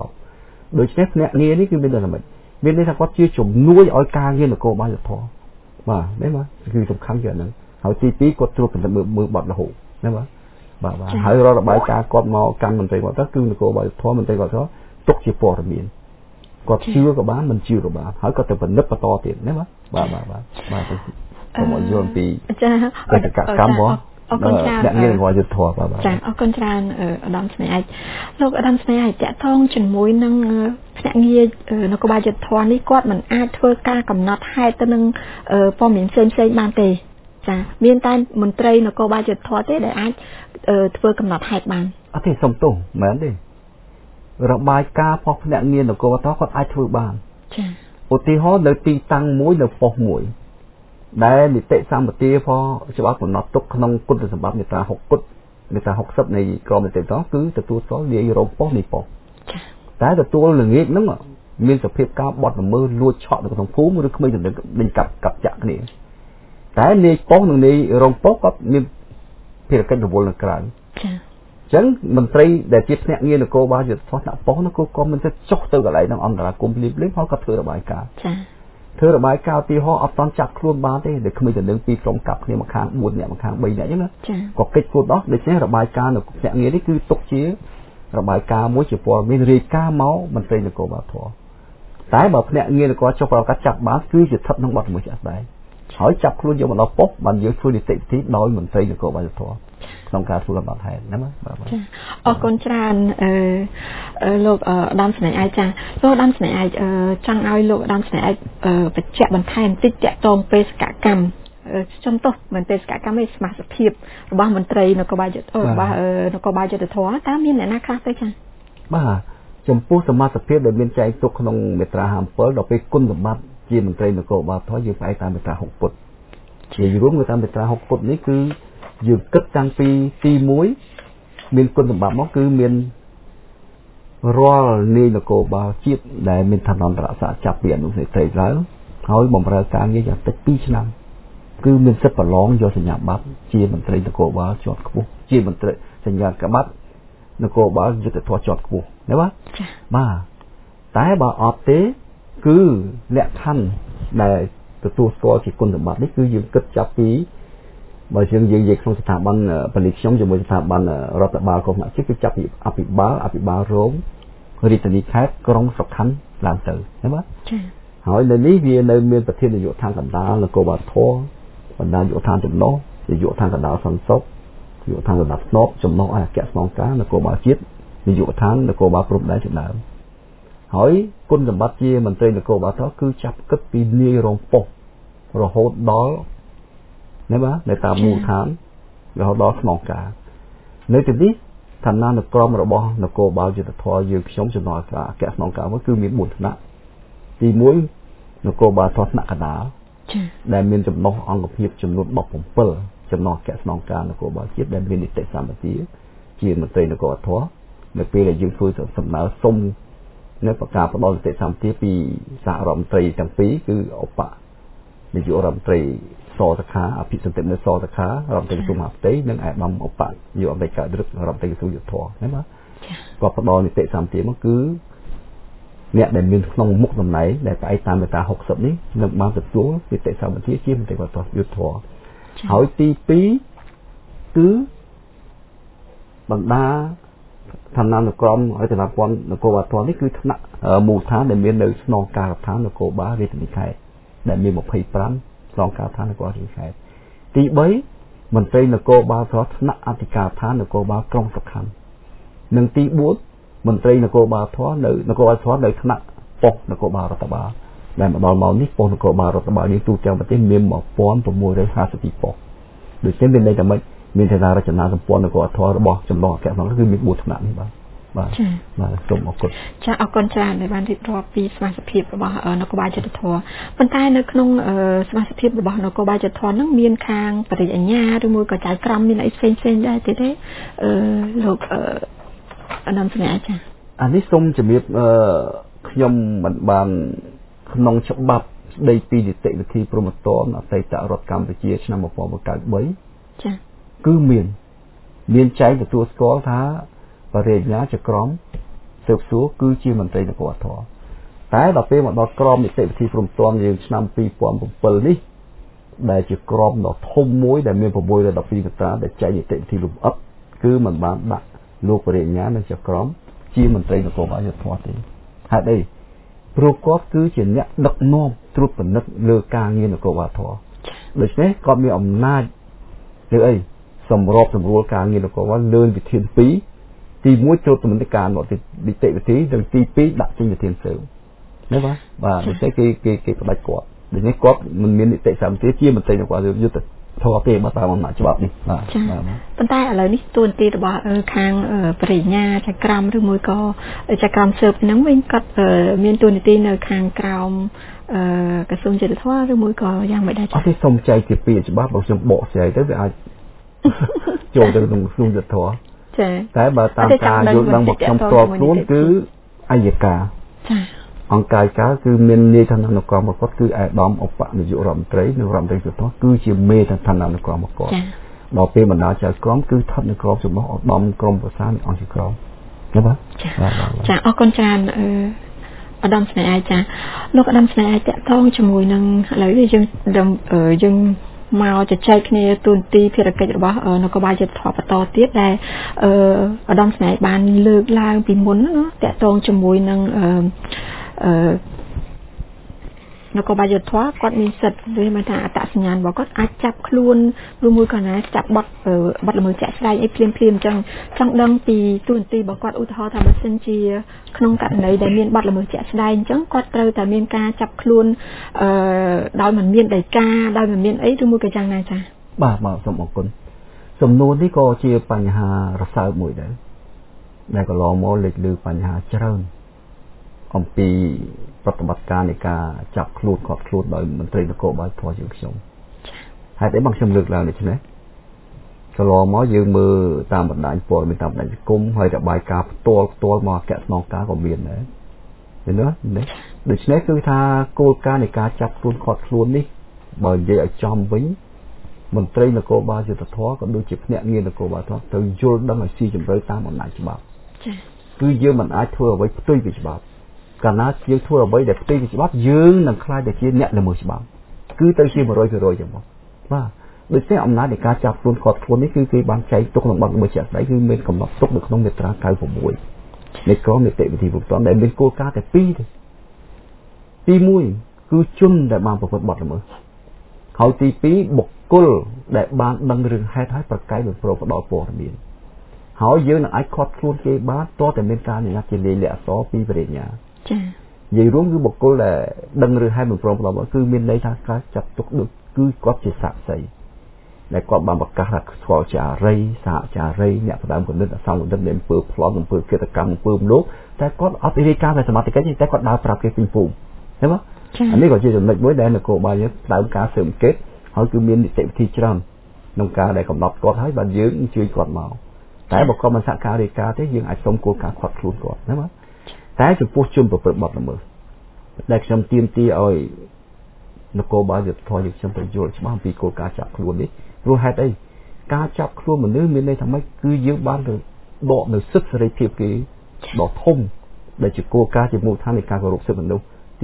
Speaker 4: 110ដូច្នេះភ្នាក់ងារនេះគឺមានន័យថាម៉េចមានន័យថាគាត់ជាជំនួយឲ្យការងារនគរបាលធម៌បាទមែនបាទគឺសំខាន់ជាងហ្នឹងហើយទី2គាត់ត្រួតពិនិត្យមើលបទល្ហុណាបាទហើយរករបាយការណ៍គាត់មកកាន់មន្ត្រីគាត់ទៅគឺនគរបាលធម៌មន្ត្រីគាត់ទៅទុកជាព័ត៌មានគាត់ជឿក៏បានមិនជឿក៏បានហើយគាត់ទៅពិនិត្យបន្តទៀតណាបាទខ្ញុំមកយល់ពីចាបេសកកម្មរបស់
Speaker 3: អរគុណច្រើន
Speaker 4: អ្នកងាររបស់យុទ្ធធម៌បាទ
Speaker 3: ចាអរគុណច្រើនឧត្តមស្នេហ៍ឯកលោកឧត្តមស្នេហ៍ឯកតាក់ទងជាមួយនឹងភ្នាក់ងារនគរបាលយុទ្ធធម៌នេះគាត់មិនអាចធ្វើការកំណត់ហេតុទៅនឹងព័ត៌មានផ្សេងបានទេចាមានតែមន្ត្រីនគរបាលយុទ្ធធម៌ទេដែលអាចធ្វើកំណត់ហេតុបាន
Speaker 4: អត់ទេសុំទោសមែនទេរបាយការណ៍របស់ភ្នាក់ងារនគរបាលគាត់អាចធ្វើបានចាឧទាហរណ៍នៅទីតាំងមួយនៅប៉ុស្តិ៍មួយដែលនីតិសម្បទាផងច្បាប់កំណត់ទុកក្នុងគុណសម្បត្តិមាត្រា60មាត្រា60នៃក្រមនីតិវិធីគឺទទួលស្គាល់លាយរោមប៉ុស្តិ៍នៃប៉ុស្តិ៍តែទទួលល្ងាចហ្នឹងមានសភាពការបត់ល្មើសលួចឆក់នៅក្នុងភូមិឬក្មេងដេញកាប់ចាក់គ្នាតែនាយប៉ុស្តិ៍និងនាយរោមប៉ុស្តិ៍គាត់មានភារកិច្ចរវល់នៅក្រៅចឹងមន្ត្រីដែលជាភ្នាក់ងារនគរបាលយុត្តិធម៌ដាក់ប៉ុស្តិ៍នោះក៏មិនទៅចុះទៅកន្លែងនឹងអន្តរាគមន៍ភ្លាមៗហើយក៏ធ្វើរបាយការណ៍ចាធ្វើរបាយការណ៍ទីហោអត់តន់ចាប់ខ្លួនបានទេដែលគ្មានតែនឹងពីរក្រុមកាប់គ្នាមកខាង4នាក់មកខាង3នាក់អញ្ចឹងណាក៏កិច្ចខ្លួនដោះដូច្នេះរបាយការណ៍នៅភ្នាក់ងារនេះគឺទុកជារបាយការណ៍មួយជាព័ត៌មានរាយការណ៍មកមន្ត្រីនគរបាលធម៌តែបើភ្នាក់ងារនគរចុះប្រកាសចាប់បានគឺជាស្ថិតក្នុងបទល្មើសជាក់ស្ដែងហើយចាប់ខ្លួនយកមកដល់ប៉ុស្តិ៍បានយើងធ្វើនីតិវិធីដោយមន្ត្រីនគរបាលធម៌ក្នុងការធ្វើបាត់ហេតុណាបាទ
Speaker 3: អរគុណច្រើនលោកដាមស្នេហ៍អាយចាលោកដាមស្នេហ៍អាយចង់ឲ្យលោកដាមស្នេហ៍អាយបញ្ជាក់បន្ថែមបន្តិចតាក់ទងបេសកកម្មចំទោះមិនបេសកកម្មឯសមាជិកភាពរបស់មន្ត្រីនគរបាលយុត្តិរបស់នគរបាលយុត្តិធម៌តើមានអ្នកណាខ្លះទេចា
Speaker 4: បាទចំពោះសមាជិកភាពដែលមានចែងទុកក្នុងមាត្រា57ដល់ពេលគុណសម្បត្តិជាមន្ត្រីនគរបាលធម៌យើងផ្អែកតាមមាត្រា6ពុទ្ធជារួមតាមមាត្រា6ពុទ្ធនេះគឺយើងគិតតាំងពីទី1មានគុណសម្បត្តិមកគឺមានរាល់នាយនគរបាលជាតិដែលមានឋានន្តរស័ក្តិចាប់ពីអនុសេដ្ឋីឡើងហើយបម្រើការងារយ៉ាងតិច2ឆ្នាំគឺមានសិទ្ធិប្រឡងយកសញ្ញាបត្រជាមន្ត្រីនគរបាលជាន់ខ្ពស់ជាមន្ត្រីសញ្ញាបត្រនគរបាលយុត្តិធម៌ជាន់ខ្ពស់ណាបាទតែបើអត់ទេគឺលក្ខខណ្ឌដែលទទួលស្គាល់ជាគុណសម្បត្តិនេះគឺយើងគិតចាប់ពីបើយើងនិយាយក្នុងស្ថាប័នពលិខ្ញុំជាមួយស្ថាប័នរដ្ឋបាលកុម្មុយនីសគឺចាប់ពីអភិបាលរងរាជធានីខេត្តក្រុងសុខណ្ឌឡើងទៅណាបាទហើយនៅនេះវានៅមានប្រធាននាយកដ្ឋានកណ្ដាលនគរបាលធម៌បណ្ដានាយកដ្ឋានចំណុះនាយកដ្ឋានកណ្ដាលសន្តិសុខនាយកដ្ឋានកណ្ដាលស្នប់ចំណុះអគ្គស្នងការនគរបាលជាតិនាយកដ្ឋាននគរបាលព្រំដែនជាដើមហើយគុណសម្បត្តិជាមន្ត្រីនគរបាលធម៌គឺចាប់គិតពីនាយរងប៉ុស្តិ៍រហូតដល់ណាបាទនៅតាមមូលដ្ឋានរហូតដល់ស្នងការនៅទីនេះឋានានុក្រមរបស់នគរបាលយុត្តិធម៌យើងខ្ញុំចំណងការអគ្គស្នងការមួយគឺមាន4ថ្នាក់ទី1នគរបាលធម៌ថ្នាក់កណ្ដាលដែលមានចំណុះអង្គភាពចំនួន17ចំណុះអគ្គស្នងការនគរបាលជាតិដែលមាននីតិសម្បទាជាមន្ត្រីនគរបាលធម៌នៅពេលដែលយើងធ្វើសំណើសុំនៅប្រកាសផ្ដល់នីតិសម្បទាពីសហរដ្ឋមន្ត្រីទាំងពីរគឺឧបនាយករដ្ឋមន្ត្រីសសខាអភិសន្តិនៅសសខារដ្ឋមន្ត្រីក្រសួងមហាផ្ទៃនិងអាដាមឧបនាយកអមេរិកដឹករដ្ឋមន្ត្រីក្រសួងយុទ្ធភ័ណ្ឌណាបាទគាត់ផ្ដល់នីតិសម្បទាមកគឺអ្នកដែលមានក្នុងមុខតំណែងដែលផ្អែកតាមមាត្រា60នេះនឹងបានទទួលនីតិសម្បទាជាមន្ត្រីយុទ្ធភ័ណ្ឌហើយទី2គឺបណ្ដាឋានានុក្រមឲ្យឋានព័ន្ធនគរបាលធម៌នេះគឺថ្នាក់មូលដ្ឋានដែលមាននៅស្នងការដ្ឋាននគរបាលរាជធានីខេត្តដែលមាន25ស្នងការដ្ឋាននគរបាលរាជធានីខេត្តទី3មន្ត្រីនគរបាលធម៌ថ្នាក់អធិការដ្ឋាននគរបាលក្រុងសុខណ្ឌនិងទី4មន្ត្រីនគរបាលធម៌នៅនគរបាលធម៌នៅថ្នាក់ប៉ុស្តិ៍នគរបាលរដ្ឋបាលដែលមកដល់ម៉ោងនេះប៉ុស្តិ៍នគរបាលរដ្ឋបាលនេះទូទាំងប្រទេសមាន1652ប៉ុស្តិ៍ដូចនេះមានន័យថាម៉េចមានឋានៈរចនាសម្ព័ន្ធនគរធម៌របស់ចំណុះអគ្គស្នងគឺមាន4ថ្នាក់នេះបាទសូមអរគុណ
Speaker 3: ចាអរគុណច្រើនដែលបានរៀបរាប់ពីសមាជិកភាពរបស់នគរបាលយុត្តិធម៌ប៉ុន្តែនៅក្នុងសមាជិកភាពរបស់នគរបាលយុត្តិធម៌ហ្នឹងមានខាងបរិយាញ្ញាឬមួយក៏ចៅក្រមមានអីផ្សេងដែរទេលោកអានំស្នេហ៍ចា
Speaker 4: អានេះសូមជំរាបខ្ញុំមិនបានក្នុងច្បាប់ស្ដីពីនីតិវិធីព្រហ្មទណ្ឌអតីតរដ្ឋកម្ពុជាឆ្នាំ1993ចាគឺមានចែងទទួលស្គាល់ថាបរិញ្ញាជាក្រមស៊ើបសួរគឺជាមន្ត្រីនគរធម៌តែដល់ពេលមកដល់ក្រមនីតិវិធីព្រហ្មទណ្ឌយើងឆ្នាំ2007នេះដែលជាក្រមដ៏ធំមួយដែលមាន612មាត្រាដែលចែងនីតិវិធីលម្អិតគឺមិនបានដាក់លោកបរិញ្ញានិងជាក្រមជាមន្ត្រីនគរបាលយុត្តិធម៌ទេហេតុអីព្រោះគាត់គឺជាអ្នកដឹកនាំត្រួតពិនិត្យលើការងារនគរបាលធម៌ដូច្នេះគាត់មានអំណាចឬអីសម្របសម្រួលការងារនគរបាលលើវិធាន2ទី1ចូលទៅមន្ត្រីការនីតិវិធីនិងទី2ដាក់ចេញវិធានស៊ើបណាបាទដូច្នេះគេផ្ដាច់គាត់ដូច្នេះគាត់មិនមាននីតិសម្បទាជាមន្ត្រីនគរបាលយុត្តិធម៌ទេបាទតាមអំណាចច្បាប់នេះបាទ
Speaker 3: ប៉ុន្តែឥឡូវនេះទួនាទីរបស់ខាងបរិញ្ញាចក្រមឬមួយក៏ចក្រមស៊ើបហ្នឹងវិញគាត់មានទួនាទីនៅខាងក្រោមក្រសួងយុត្តិធម៌ឬមួយក៏យ៉ាងម៉េចដែរ
Speaker 4: អត់ទេសូមចែកជាពីច្បាប់បើខ្ញុំបកស្រាយទៅវាអាចចូលទៅក្នុងក្រសួងយុត្តិធម៌ចាតែបើតាមការយល់ដឹងរបស់ខ្ញុំផ្ទាល់ខ្លួនគឺអัยការចាអង្គការការគឺមាននាយឋានានុក្រមរបស់គាត់គឺអាដាមឧបនាយករដ្ឋមន្ត្រីនិងរដ្ឋមន្ត្រីយុត្តិធម៌គឺជាមេឋានានុក្រមរបស់គាត់ដល់ពេលបណ្ដាចៅក្រមគឺស្ថិតនៅក្រមរបស់ឧត្តមក្រមប្រសានអង្គក្រមណាបាទ
Speaker 3: ចាអរគុណច្រើនឧត្តមស្នេហ៍ចាលោកឧត្តមស្នេហ៍តាក់ទងជាមួយនឹងឥឡូវយើងមកជជែកគ្នាទូនទីភារកិច្ចរបស់នគរបាលយុត្តិធម៌បន្តទៀតដែលឧត្តមស្នេហ៍បានលើកឡើងពីមុនតាក់ទងជាមួយនឹងនគរបាលយុត្តិធម៌គាត់មានសិទ្ធិឬមកថាអត្តសញ្ញាណរបស់គាត់អាចចាប់ខ្លួនឬមួយក៏ណាចាប់បទល្មើសជាក់ស្ដែងអីភ្លាមអញ្ចឹងចង់ដឹងពីទូនទីរបស់គាត់ឧទាហរណ៍ថាបើសិនជាក្នុងករណីដែលមានបទល្មើសជាក់ស្ដែងអញ្ចឹងគាត់ត្រូវតែមានការចាប់ខ្លួនដោយមិនមានដីកាដោយមិនមានអីឬមួយក៏យ៉ាងណាចា៎
Speaker 4: បាទសូមអរគុណសំណួរនេះក៏ជាបញ្ហារសើបមួយដែរដែលកន្លងមកលេចលើបញ្ហាច្រើនអំពីប្រតិបត្តិការនៃការចាប់ខ្លួនខាត់ខ្លួនដោយមន្ត្រីនគរបាលធម៌យើងខ្ញុំហេតុអីបងខ្ញុំលើកឡើងដូច្នេះកន្លងមកយើងមើលតាមបណ្ដាញព័ត៌មានតាមបណ្ដាញសង្គមហើយរបាយការណ៍ផ្ទាល់មកអគ្គស្នងការក៏មានដែរឃើញទេនេះដូច្នេះគឺថាគោលការណ៍នៃការចាប់ខ្លួនខាត់ខ្លួននេះបើនិយាយឲ្យចំវិញមន្ត្រីនគរបាលយុត្តិធម៌ក៏ដូចជាភ្នាក់ងារនគរបាលធម៌ត្រូវយល់ដឹងឲ្យស៊ីជម្រៅតាមអំណាចច្បាប់ចា៎គឺយើងមិនអាចធ្វើអ្វីផ្ទុយពីច្បាប់កាលណាយើងធ្វើអ្វីដែលផ្ទុយពីច្បាប់យើងនឹងខ្លាចតែជាអ្នកល្មើសច្បាប់គឺទៅជា 100% ចឹងមកបាទដូច្នេះអំណាចនៃការចាប់ខ្លួនខាត់ខ្លួននេះគឺគេបានចែកទុកក្នុងបទល្មើសជាក់ស្ដែងគឺមានកំណត់ទុកនៅក្នុងមាត្រា96នៃក្រមនីតិវិធីផ្ទាល់ដែលមានគោលការណ៍តែ2ទេទី1គឺជនដែលបានប្រព្រឹត្តបទល្មើសហើយទី2បុគ្គលដែលបានដឹងរឿងហេតុហើយប្រកែកមិនព្រមផ្ដល់ព័ត៌មានហើយយើងនឹងអាចខាត់ខ្លួនគេបានតើតែមានការអនុញ្ញាតជាលាយលក្ខអក្សរពីបរិញ្ញាចា៎និយាយរួមគឺបុគ្គលដែលដឹងរឿងហេតុមិនព្រមផ្ដល់គឺមានន័យថាការចាប់ទុកដូចគឺគាត់ជាសាក្សីដែលគាត់បានប្រកាសថាស្គាល់ចារីសហចារីអ្នកផ្ដើមគណិតអសង្កេតនៃអំពើប្លន់អំពើឃាតកម្មអំពើមនុស្សតែគាត់អត់រាយការណ៍តែសមត្ថកិច្ចតែគាត់ដើរប្រាប់គេពេញភូមិឃើញទេអានេះក៏ជាចំណុចមួយដែលនគរបាលយើងផ្ដើមការស៊ើបអង្កេតហើយគឺមាននីតិវិធីច្រើនក្នុងការដែលកំណត់គាត់ហើយបាទយើងអញ្ជើញគាត់មកតែបើគាត់មិនសហការរាយការណ៍ទេយើងអាចសុំគោលការណ៍ខាត់ខ្លួនគាត់ណាបាទតែចំពោះជនប្រព្រឹត្តបទល្មើសដែលខ្ញុំទាមទារឲ្យនគរបាលយុត្តិធម៌យើងខ្ញុំទៅយល់ច្បាស់ពីគោលការណ៍ចាប់ខ្លួននេះព្រោះហេតុអីការចាប់ខ្លួនមនុស្សមានន័យថាម៉េចគឺយើងបានទៅដកនៅសិទ្ធិសេរីភាពគេដ៏ធំដែលជាគោលការណ៍ជាមូលដ្ឋាននៃការគោរពសិទ្ធិមនុស្សទី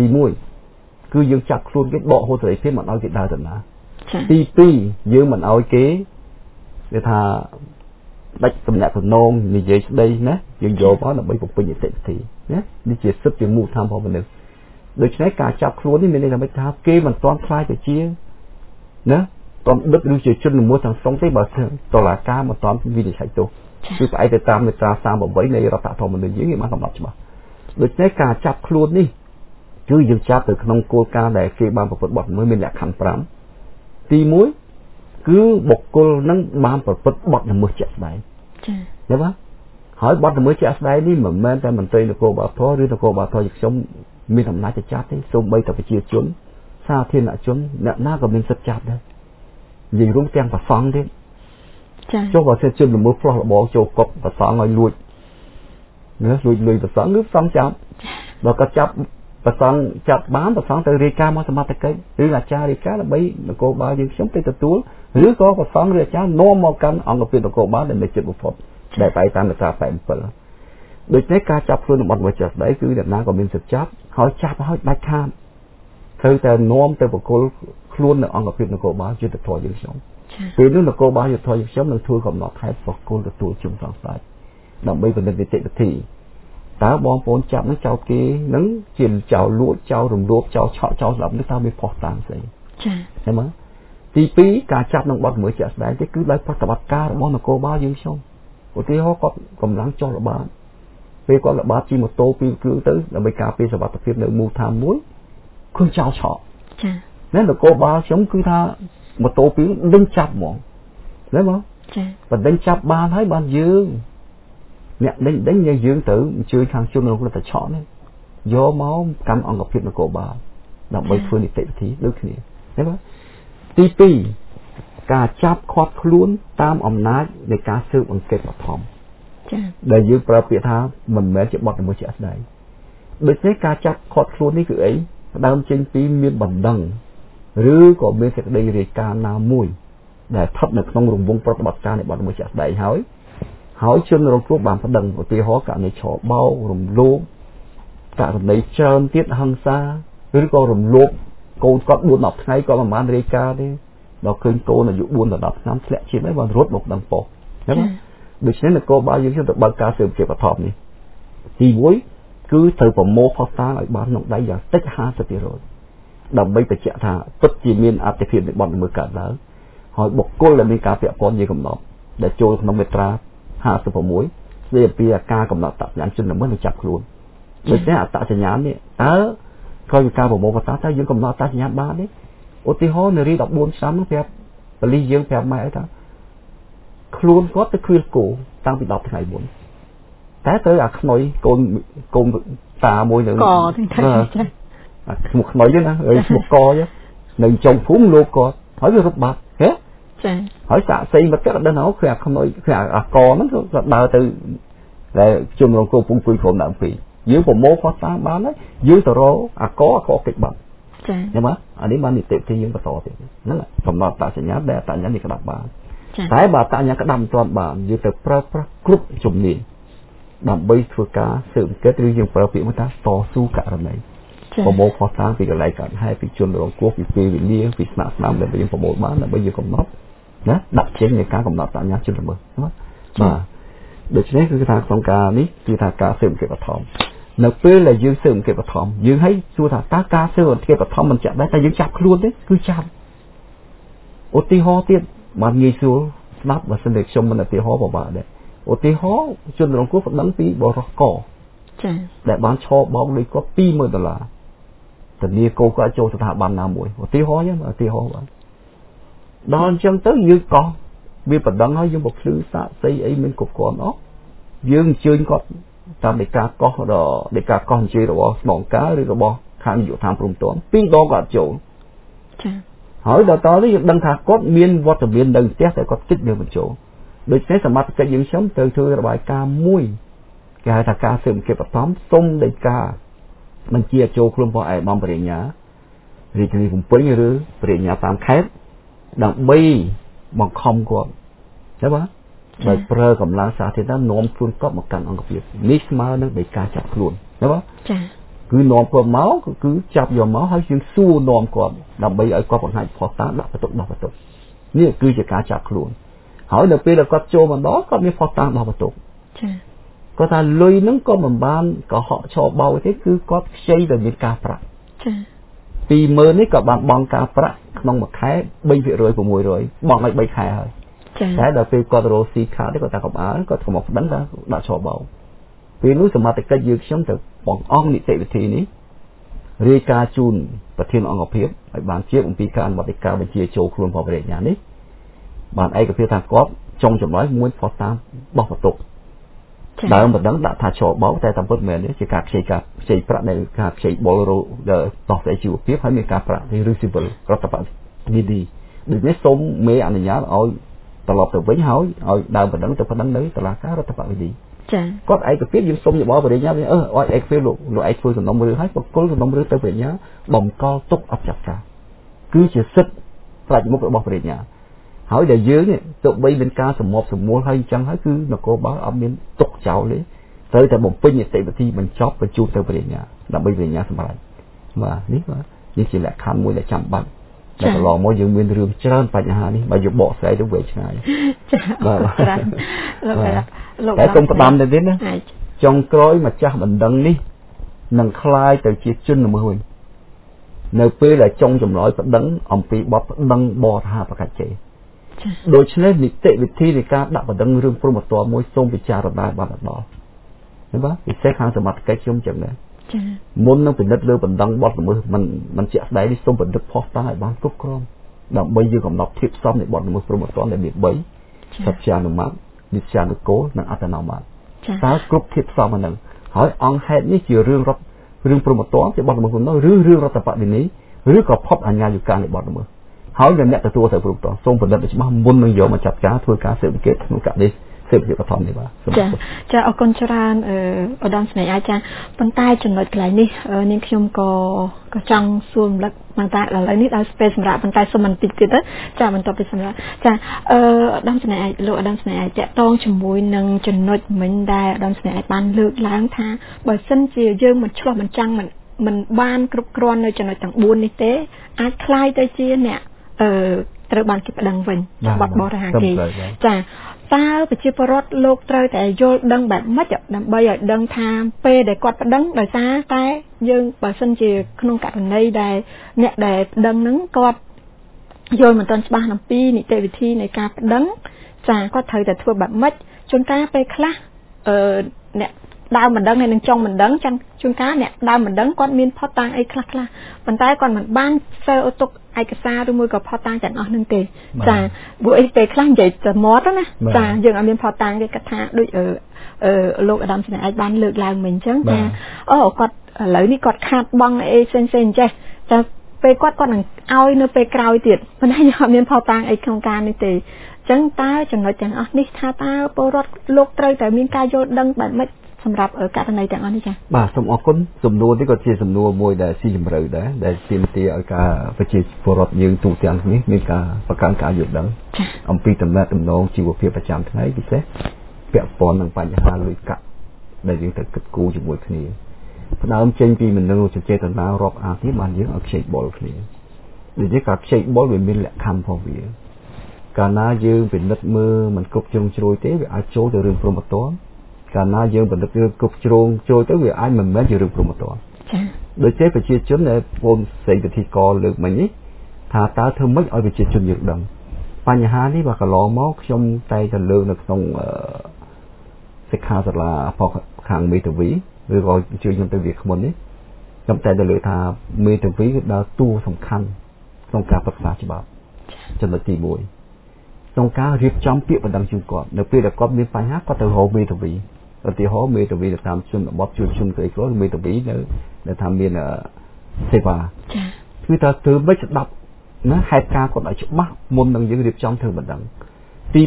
Speaker 4: 1គឺយើងចាប់ខ្លួនគេដកហូតសេរីភាពមិនឲ្យគេដើរទៅណាទី2យើងមិនឲ្យគេគេថាដាច់តំណែងតំណងនិយាយស្ដីណាយើងយកមកដើម្បីបំពេញនីតិវិធីណានេះជាសិទ្ធិជាមូលដ្ឋានរបស់មនុស្សដូច្នេះការចាប់ខ្លួននេះមានន័យថាថាគេមិនទាន់ខ្លាចទៅជាណាតន់ដឹកឬជាជនល្មើសទាំងស្រុងទេបើតុលាការមិនទាន់វិនិច្ឆ័យទោសគឺផ្អែកទៅតាមមាត្រា38នៃរដ្ឋធម្មនុញ្ញយើងបានកំណត់ច្បាស់ដូច្នេះការចាប់ខ្លួននេះគឺយើងចាប់ទៅក្នុងគោលការណ៍ដែលគេបានប្រព្រឹត្តបទល្មើសមានលក្ខខណ្ឌ5ទី1គឺបុគ្គលនឹងបានប្រព្រឹត្តបទល្មើសជាក់ស្ដែងចា៎ណាបាទហើយបទល្មើសជាក់ស្ដែងនេះមិនមែនតែមន្ត្រីនគរបាលធម៌ឬនគរបាលធម៌ខ្ញុំមានអំណាចទៅចាប់ទេសូម្បីតែប្រជាជនសាធារណជនអ្នកណាក៏មានសិទ្ធិចាប់ដែរនិយាយរួមទាំងប្រសង់ទៀតចា៎ចុះបើសិនជនល្មើសផ្លោះល្បងចូលកុកប្រសង់ឲ្យលួចណាលួចលុយប្រសង់គឺប្រសង់ចាប់បើគាត់ចាប់ប្រសង់ចាប់បានប្រសង់ទៅរាយការណ៍មកសមត្ថកិច្ចឬអាចារ្យរាយការណ៍ដើម្បីនគរបាលយើងខ្ញុំទៅទទួលឬក៏ប្រសង់ឬអាចារ្យនាំមកកាន់អង្គភាពនគរបាលដែលនៅជិតបំផុតដែលបែរតាមមាត្រា87ដូច្នេះការចាប់ខ្លួនរបស់វិជាស្ដីគឺអ្នកណាក៏មានសិទ្ធិចាប់ហើយចាប់ឲ្យដាច់ខាតត្រូវតែនាំទៅបកគលខ្លួននៅអង្គភាពនគរបាលយុត្តិធម៌យើងខ្ញុំពេលនោះនគរបាលយុត្តិធម៌យើងខ្ញុំនឹងធ្វើកំណត់ហេតុបកគលទទួលជំសង្ស័យដើម្បីពិនិត្យនីតិវិធីតើបងប្អូនចាប់នឹងចោទគេនឹងជាចោទលួចចោទរំលោភចោទឆក់ចោទស្លាប់នេះតើមានផុសតាងស្អីចា៎ឃើញ吗ទី2ការចាប់នឹងបទល្មើសជាក់ស្ដែងទេគឺដោយប្រតិបត្តិការរបស់នគរបាលយើងខ្ញុំឧទាហរណ៍គាត់កម្លាំងចោទល្បាតពេលគាត់ល្បាតជិះម៉ូតូពីរគ្រឿងទៅដើម្បីការពារសុវត្ថិភាពនៅមូលដ្ឋានមួយខ្លួនចោទឆក់ចា៎ណានគរបាលខ្ញុំគឺថាម៉ូតូពីរដេញចាប់ហ្មងឃើញ吗ចា៎បើដេញចាប់បានហើយបានយើងអ្នកដេញយើងទៅអញ្ជើញខាងជនរងគ្រោះទៅឆក់នេះយកមកកាន់អង្គភាពនគរបាលដើម្បីធ្វើនីតិវិធីដូចគ្នាឃើញទេទី2ការចាប់ឃាត់ខ្លួនតាមអំណាចនៃការស៊ើបអង្កេតបឋមចា៎ដែលយើងប្រើពាក្យថាមិនមែនជាបទល្មើសជាក់ស្ដែងដូច្នេះការចាប់ឃាត់ខ្លួននេះគឺអីដើមចេញពីមានបណ្ដឹងឬក៏មានសេចក្តីរាយការណ៍ណាមួយដែលស្ថិតនៅក្នុងរង្វង់ប្រតិបត្តិការនៃបទល្មើសជាក់ស្ដែងហើយជនរងគ្រោះបានប្តឹងឧទាហរណ៍ករណីឆបោករំលោភករណីច្រើនទៀតហិង្សាឬក៏រំលោភកូនគាត់ 4-10 ថ្ងៃគាត់មិនបានរាយការណ៍ទេដល់ឃើញកូនអាយុ 4-10 ឆ្នាំធ្លាក់ជាតិហើយបានរត់មកប្តឹងប៉ុស្តិ៍ណាដូច្នេះនគរបាលយើងខ្ញុំទៅបើកការស៊ើបអង្កេតបន្ថប់នេះទី1គឺត្រូវប្រមូលផុសតាងឲ្យបានក្នុងដៃយ៉ាងតិច 50% ដើម្បីបញ្ជាក់ថាពិតជាមានអត្ថប្រយោជន៍នៃបទល្មើសកើតឡើងហើយបុគ្គលដែលមានការពាក់ព័ន្ធជាកំណត់ដែលចូលក្នុងមាត្រា 56 ស្ដីអំពីការកំណត់អត្តសញ្ញាណជនល្មើសនឹងចាប់ខ្លួនដូច្នេះអត្តសញ្ញាណនេះតើក្រោយពីការប្រមូលផុសតាងតើយើងកំណត់អត្តសញ្ញាណបានទេឧទាហរណ៍នារី 14 ឆ្នាំនោះប្រាប់ប៉ូលីសយើងប្រាប់ម៉ែថាខ្លួនគាត់ទៅឃ្វាលគោតាំងពី10ថ្ងៃមុនតែទៅអាខ្នុយកូនតាមួយនៅឈ្មោះខ្នុយណាឈ្មោះកនៅចុងភូមិលោកគាត់ហើយវារត់បាត់ហ៎ចាហើយសាក់សីមកគាត់ដឹងហៅគឺអាខ្នុយគឺអាកហ្នឹងគាត់ដើរទៅដែលជំរងគោពុំអង្គុយក្រុមដើមពីយើងប្រមូលផុសតាងបានហើយយើងទៅរកអាកកិច្ចបាត់ចាឃើញ吗អានេះបាននីតិវិធីយើងបន្តទៀតហ្នឹងកំណត់អត្តសញ្ញាណដែលអត្តសញ្ញាណនេះក្តាប់បានតែបើអត្តសញ្ញាណក្តាប់មិនទាន់បានយើងទៅប្រើប្រាស់គ្រប់ជំនាញដើម្បីធ្វើការស៊ើបអង្កេតឬយើងប្រើពាក្យថាតស៊ូករណីប្រមូលផុសតាងពីកន្លែងកើតហេតុពីជនរងគ្រោះពីពេលវេលាពីស្នាក់ស្នាមដែលយើងប្រមូលបានដើម្បីយើងកំណត់ណាដាក់ចេញនៃការកំណត់អត្តសញ្ញាណជនល្មើសណាបាទដូច្នេះគឺថាក្នុងការនេះគឺថាការស៊ើបអង្កេតបឋមនៅពេលដែលយើងស៊ើបអង្កេតបឋមយើងឲ្យសួរថាតើការស៊ើបអង្កេតបឋមមិនចាក់ដែរតែយើងចាប់ខ្លួនទេគឺចាប់ឧទាហរណ៍ទៀតបានងាយស្រួលស្ដាប់បើសិនតែខ្ញុំមិនឧទាហរណ៍ពិបាកដែរឧទាហរណ៍ជនរងគ្រោះប្តឹងពីបរិសុទ្ធកចាដែលបានឆបោកលុយគាត់$20,000ធានាកូនគាត់ចូលស្ថាប័នណាមួយឧទាហរណ៍ហ្នឹងឧទាហរណ៍បាទដល់អញ្ចឹងទៅយើងកោះវាប្តឹងហើយយើងមកភ្លឺសាកសីអីមានគ្រប់គ្រាន់អស់យើងអញ្ជើញគាត់តាមនៃការកោះនៃការកោះអញ្ជើញរបស់ស្នងការឬរបស់ខាងនាយកដ្ឋានព្រំដែន2ដងគាត់ចូលចាហើយដល់តនេះយើងដឹងថាគាត់មានវត្តមាននៅផ្ទះតែគាត់គិតយើងបញ្ចូលដូច្នេះសមត្ថកិច្ចយើងខ្ញុំទៅធ្វើរបាយការណ៍មួយគេហៅថាការស៊ើបអង្កេតបឋមសុំដីកាបញ្ជាចូលខ្លួនរបស់ឯកឧត្តមបរិញ្ញារាជធានីភ្នំពេញឬបរិញ្ញាតាមខេត្តដើម្បីបង្ខំគាត់ឃើញបាទបើប្រើកម្លាំងសាធារណៈនាំខ្លួនគាត់មកកាន់អង្គភាពនេះស្មើនឹងដីកាចាប់ខ្លួនឃើញបាទចាគឺនាំគាត់មកគឺចាប់យកមកហើយយើងសួរនាំគាត់ដើម្បីឲ្យគាត់បង្ហាញផុសតាងដាក់បន្ទុកនេះគឺជាការចាប់ខ្លួនហើយនៅពេលដែលគាត់ចូលមកដល់គាត់មានផុសតាងដល់បន្ទុកចាគាត់ថាលុយហ្នឹងក៏មិនបានកុហកឆបោទេគឺគាត់ខ្ចីតែមានការប្រាក់ចា20000នេះក៏បានបង់ការប្រាក់ក្នុងមួយខែ 3% 600បង់ឲ្យ3ខែហើយតែដល់ពេលគាត់រកស៊ីខាតគាត់ថាកុំអើគាត់មកប្តឹងថាដាក់ឆបោពេលនោះសមត្ថកិច្ចយើងខ្ញុំទៅបងអង្គនីតិវិធីនេះរាយការណ៍ជូនប្រធានអង្គភាពឲ្យបានជាអំពីការអនុម័តការបញ្ជាចូលខ្លួនរបស់បរិញ្ញានេះបានឯកភាពថាគាត់ចុងចម្លើយមួយផុសតាងបោះបន្ទុកដើមបណ្ដឹងដាក់ថាឆបោតែតាមពិតមែននេះជាការខ្ចីប្រាក់នៃការខ្ចីបុលរោដោះស្រាយជីវភាពហើយមានការប្រាក់ឬ civil រដ្ឋបាលនេះដូចនេះសូមមេអនុញ្ញាតឲ្យត្រឡប់ទៅវិញហើយឲ្យដើមបណ្ដឹងទៅបណ្ដឹងនៅតុលាការរដ្ឋបាលនេះចាគាត់ឯកភាពយើងសុំយោបល់បរិញ្ញាឲ្យឯកភាពលោកឯងធ្វើសំណុំរឿងឲ្យបកគលសំណុំរឿងទៅបរិញ្ញាបំកល់ទុកអត់ចាត់ការគឺជាសិទ្ធិប្រាជ្ញមុខរបស់បរិញ្ញាហើយដែលយើងនេះទោះបីមានការសម្របសម្រួលហើយអញ្ចឹងហើយគឺនគរបាលអត់មានទុកចោលទេត្រូវតែបំពេញនីតិវិធីបញ្ចប់បញ្ជូនទៅបរិញ្ញាដើម្បីបរិញ្ញាសម្រាប់បាទនេះជាលក្ខខណ្ឌមួយដែលចាំបាច់តែកន្លងមកយើងមានរឿងច្រើនបញ្ហានេះបើយើងបកស្រាយទៅវែងឆ្ងាយចាបាទតែគុំផ្ដាំទៅទៀតណាចុងក្រោយម្ចាស់បណ្ដឹងនេះនឹងคล้ายទៅជាជនល្មើសវិញនៅពេលដែលចុងចម្លើយបណ្ដឹងអំពីបទបណ្ដឹងបរិហាបកជេដូច្នេះនីតិវិធីនៃការដាក់បណ្ដឹងរឿងព្រមត្តមួយសូមពិចារណាបានដល់ឃើញបាទពិសេសខាងសមត្ថកិច្ចខ្ញុំចឹងដែរចាមុននឹងពិនិត្យលើបណ្ដឹងបទល្មើសមិនជាក់ស្ដែងនេះសូមពិនិត្យផុសតាងឲ្យបានគ្រប់គ្រាន់ដើម្បីយើងកំណត់ធៀបសមនៃបទល្មើសព្រមត្តដែលមាន3សច្ចានុមត្តវិជ្ជានុគោនិងអត្តនោមត្តតើគ្រប់ធៀបសមហ្នឹងហើយអង្គហេតុនេះជារឿងព្រមត្តជាបទល្មើសនោះឬរឿងរដ្ឋបដិនីឬក៏ផុតអញ្ញាយុកានៃបទល្មើសហើយអ្នកទទួលទៅព្រមត្តសូមពិនិត្យឲ្យច្បាស់មុននឹងយកមកចាត់ការធ្វើការស៊ើបអង្កេតក្នុងករណីសេពជាបឋមនេះបាទ
Speaker 3: ចាអរគុណច្រើនឧត្តមស្នេហ៍អាចារ្យប៉ុន្តែចំណុចកន្លែងនេះនាងខ្ញុំក៏ចង់សួររំលឹកប៉ុន្តែឥឡូវនេះដល់ស្ពេសម្រាប់ប៉ុន្តែសុំបន្តិចទៀតទៅចាបន្ទាប់ពីសម្រាប់ចាឧត្តមស្នេហ៍លោកឧត្តមស្នេហ៍អាចារ្យតងជាមួយនឹងចំណុចមិញដែលឧត្តមស្នេហ៍អាចារ្យបានលើកឡើងថាបើសិនជាយើងមិនឆ្លោះបញ្ចាំងមិនបានគ្រប់គ្រាន់នៅចំណុចទាំង4នេះទេអាចคล้ายទៅជាអ្នកត្រូវបានគេប្តឹងវិញបទបរិហាគេចាតើប្រជាពលរដ្ឋលោកត្រូវតែយល់ដឹងបែបម៉េចដើម្បីឲ្យដឹងថាពេលដែលគាត់ប្តឹងដោយសារតែយើងបើសិនជាក្នុងករណីដែលអ្នកដែលប្តឹងហ្នឹងគាត់យល់មិនទាន់ច្បាស់អំពីនីតិវិធីនៃការប្តឹងចាគាត់ត្រូវតែធ្វើបែបម៉េចជួនកាលពេលខ្លះអ្នកដើមមិនដឹងហើយនឹងចុងមិនដឹងចឹងជួនកាលអ្នកដើមមិនដឹងគាត់មានផុសតាងអីខ្លះប៉ុន្តែគាត់មិនបានសើទុកឯកសារឬមួយក៏ផុសតាងទាំងអស់នឹងទេចាព្រោះអីពេលខ្លះនិយាយទៅមាត់ណាចាយើងអត់មានផុសតាងទេគាត់ថាដូចលោកឧត្តមស្នេហ៍អាចបានលើកឡើងមិញចឹងថាគាត់ឥឡូវនេះគាត់ខាតបង់អីផ្សេងៗចេះតែពេលគាត់នឹងឲ្យនៅពេលក្រោយទៀតប៉ុន្តែយើងអត់មានផុសតាងអីក្នុងការនេះទេចឹងតើចំណុចទាំងអស់នេះថាតើពលរដ្ឋលោកត្រូវតែមានការយល់ដឹងបែបម៉េចសម្រាប់ករណីទាំងអស់នេះចា៎
Speaker 4: បាទសូមអរគុណសំណួរនេះក៏ជាសំណួរមួយដែលស៊ីជម្រៅដែរដែលទាមទារឲ្យការប្រជាពលរដ្ឋយើងទូទាំងនេះមានការបង្កើនការយល់ដឹងអំពីដំណើរដំណងជីវភាពប្រចាំថ្ងៃពិសេសពាក់ព័ន្ធនឹងបញ្ហាលុយកាក់ដែលយើងត្រូវគិតគូរជាមួយគ្នាផ្ដើមចេញពីមនោសញ្ចេតនារាប់អាននេះបានយើងឲ្យខ្ចីបុលគ្នានិយាយការខ្ចីបុលវាមានលក្ខខណ្ឌផងវាកាលណាយើងពិនិត្យមើលមិនគ្រប់ជ្រុងជ្រោយទេវាអាចចូលទៅរឿងព្រមត្តនកាលណាយើងពិនិត្យរឿងគ្រប់ជ្រុងចូលទៅវាអាចមិនមែនជារឿងព្រមត្តនចា៎ដូចជាប្រជាជនដែលបងស្រីវិធីកលើកមិញនេះថាតើធ្វើម៉េចឲ្យប្រជាជនយល់ដឹងបញ្ហានេះបាទកន្លងមកខ្ញុំតែទៅលើកនៅក្នុងសិក្ខាសាលាខាងមេធាវីឬក៏ជួយខ្ញុំទៅវាគ្មិននេះខ្ញុំតែទៅលើកថាមេធាវីគឺដើរតួសំខាន់ក្នុងការប្រឹក្សាច្បាប់ចំណុចទី1ក្នុងការរៀបចំពាក្យបណ្ដឹងជូនគាត់នៅពេលដែលគាត់មានបញ្ហាគាត់ទៅរកមេធាវីឧទាហរណ៍មេធាវីនៅតាមជនបទជួយជនក្រីក្រមេធាវីនៅថាមានសេវាចា៎គឺតើធ្វើមិនស្ដាប់ណាហេតុការណ៍គាត់ឲ្យច្បាស់មុននឹងយើងរៀបចំធ្វើបណ្ដឹងទី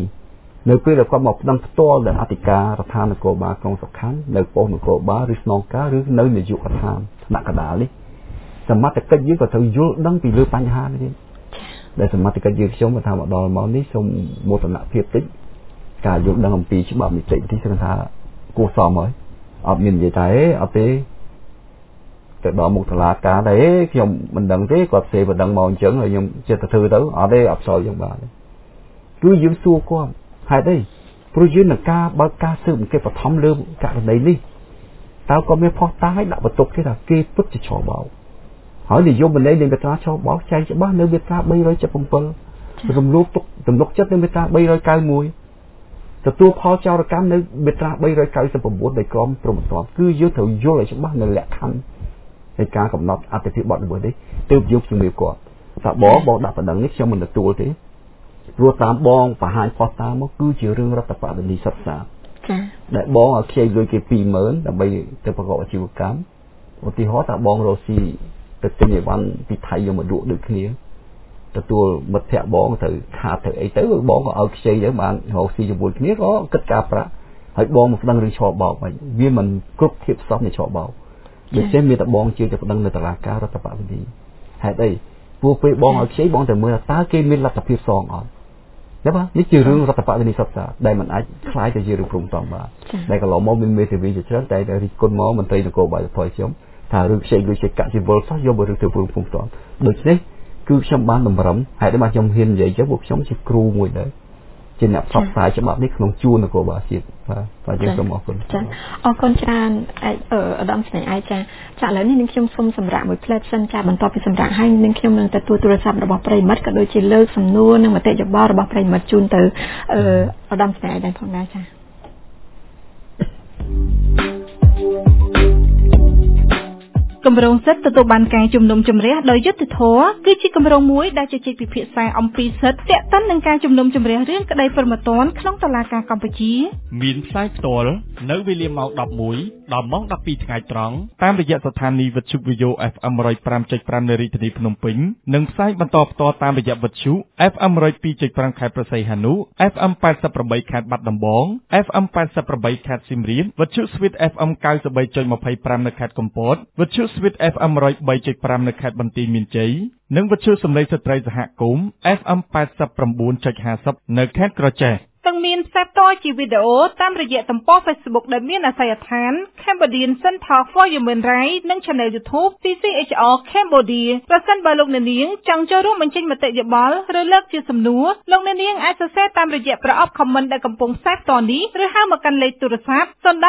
Speaker 4: 2នៅពេលដែលគាត់មកប្តឹងផ្ទាល់ដល់អធិការរដ្ឋាភិបាលនគរបាលក្រុងសុខណ្ឌនៅប៉ុស្តិ៍នគរបាលឬស្នងការឬនៅនាយកដ្ឋានថ្នាក់កណ្ដាលនេះសមត្ថកិច្ចយើងក៏ត្រូវយល់ដឹងពីលើបញ្ហានេះដែលសមត្ថកិច្ចយើងខ្ញុំថាមកដល់មកនេះសូមមោទនភាពតិចការយល់ដឹងអំពីច្បាប់នីតិវិធីគឺថាគួរសមហើយអត់មាននិយាយថាអត់ទេទៅដល់មុខតុលាការដែរខ្ញុំមិនដឹងទេគាត់ផ្សេងបណ្ដឹងមកអញ្ចឹងហើយខ្ញុំចិត្តទៅធ្វើទៅអត់ទេអត់ផ្សោយយ៉ាងបានគឺយើងសួរគាត់ហេតុអីព្រោះយើងនឹងការបើកការស៊ើបអង្កេតបឋមលើករណីនេះតើគាត់មានផុសតាងឲ្យដាក់បន្ទុកគេថាគេពិតជាឆោបោកហើយនិយមន័យនៃមាត្រាឆោបោកចែងច្បាស់នៅមាត្រា377រំលោភទុកទំនុកចិត្តនៅមាត្រា391ទទួលផលចោរកម្មនៅមាត្រា399នៃក្រមព្រហ្មទណ្ឌគឺយើងត្រូវយល់ឲ្យច្បាស់នៅលក្ខខណ្ឌនៃការកំណត់អត្ថប្រយោជន៍បទល្មើសនេះទើបយកជំរាបគាត់ថាបងដាក់បណ្ដឹងនេះខ្ញុំមិនទទួលទេព្រោះតាមបងបង្ហាញផុសតាងមកគឺជារឿងរដ្ឋបវេនីសិក្សាចា៎ដែលបងឲ្យខ្ចីលុយគេ 20000 ដើម្បីទៅប្រកបអាជីវកម្មឧទាហរណ៍ថាបងរស់ស៊ីទៅទិញអីវ៉ាន់ពីថៃយកមកលក់ដូចគ្នាទទួលមិត្តភ័ក្តិបងទៅខាតទៅអីទៅបងក៏ឲ្យខ្ចីទៅបានរកស៊ីជាមួយគ្នាក៏គិតការប្រាក់ហើយបងមកប្តឹងរឿងឆោបោកវិញវាមិនគ្រប់ធៀបសពនៃឆោបោកដូច្នេះមានតែបងជឿទៅប្តឹងនៅតុលាការរដ្ឋបវេនីហេតុអីព្រោះពេលបងឲ្យខ្ចីបងតែមើលថាតើគេមានលទ្ធភាពសងអត់ណាបាទនេះជារឿងរដ្ឋបវេនីសិក្សាដែលមិនអាចคล้ายទៅជារឿងព្រមតំបានដែលកន្លងមកមានមេធាវីជាច្រើនតែរិះគន់មកមន្ត្រីនគរបាលផលខ្ញុំថារឿងខ្ចីលុយជាកសិវលសោះយកមករឿងទៅព្រមតំដូច្នេះគឺខ្ញុំបានតម្រឹមហើយដែលខ្ញុំហ៊ាននិយាយចឹងពួកខ្ញុំជាគ្រូមួយដែរជាអ្នកផ្សព្វផ្សាយច្បាប់នេះក្នុងជួរនគរបាលជាតិបាទយើងសូមអរគុណ
Speaker 3: ចា៎អរគុណច្រើនឧត្តមស្នេហ៍អាចារ្យចាឥឡូវនេះនឹងខ្ញុំសូមសម្រាប់មួយផ្លែតសិនចាបន្ទាប់ពីសម្រាប់ហើយនឹងខ្ញុំនឹងទទួលទូរស័ព្ទរបស់ប្រិមិត្តក៏ដូចជាលើកសំណួរនិងមតិយោបល់របស់ប្រិមិត្តជូនទៅឧត្តមស្នេហ៍ដែរផងដែរចា
Speaker 2: គម្រោងសិទ្ធិទទួលបានការជំនុំជម្រះដោយយុត្តិធម៌គឺជាគម្រោងមួយដែលជជែកពិភាក្សាអំពីសិទ្ធិទាក់ទិននឹងការជំនុំជម្រះរឿងក្តីព្រហ្មទណ្ឌក្នុងតុលាការកម្ពុជា
Speaker 1: មានផ្សាយផ្ទាល់នៅវេលាម៉ោង 11 ដល់ម៉ោង 12 ថ្ងៃត្រង់តាមរយៈស្ថានីយ៍វិទ្យុ VO FM 105.5 នៅរាជធានីភ្នំពេញនិងផ្សាយបន្តផ្ទាល់តាមរយៈវិទ្យុ FM 102.5 ខេត្តព្រះសីហនុ FM 88 ខេត្តបាត់ដំបង FM 88 ខេត្តសៀមរាបវិទ្យុ Sweet FM 93.25 នៅខេត្តកំពតវិទ្យុ Sweet FM 103.5 នៅខេត្តបន្ទាយមានជ័យនិងវិទ្យុសំឡេងស្ត្រីសហគមន៍ FM 89.50 នៅខេត្តក្រចេះ
Speaker 2: ទាំងមានផ្សាយផ្ទាល់ជាវីដេអូតាមរយៈទំព័រ Facebook ដែលមានអាសយដ្ឋាន Cambodian Center for Human Rights និង Channel YouTube CCHR Cambodia ប្រសិនបើលោកអ្នកនាងចង់ចូលរួមបញ្ចេញមតិយោបល់ឬលើកជាសំណួរលោកអ្នកនាងអាចសរសេរតាមរយៈប្រអប់ comment ដែលកំពុងផ្សាយផ្ទាល់នេះឬហៅមកកាន់លេខទូរស័ព្ទ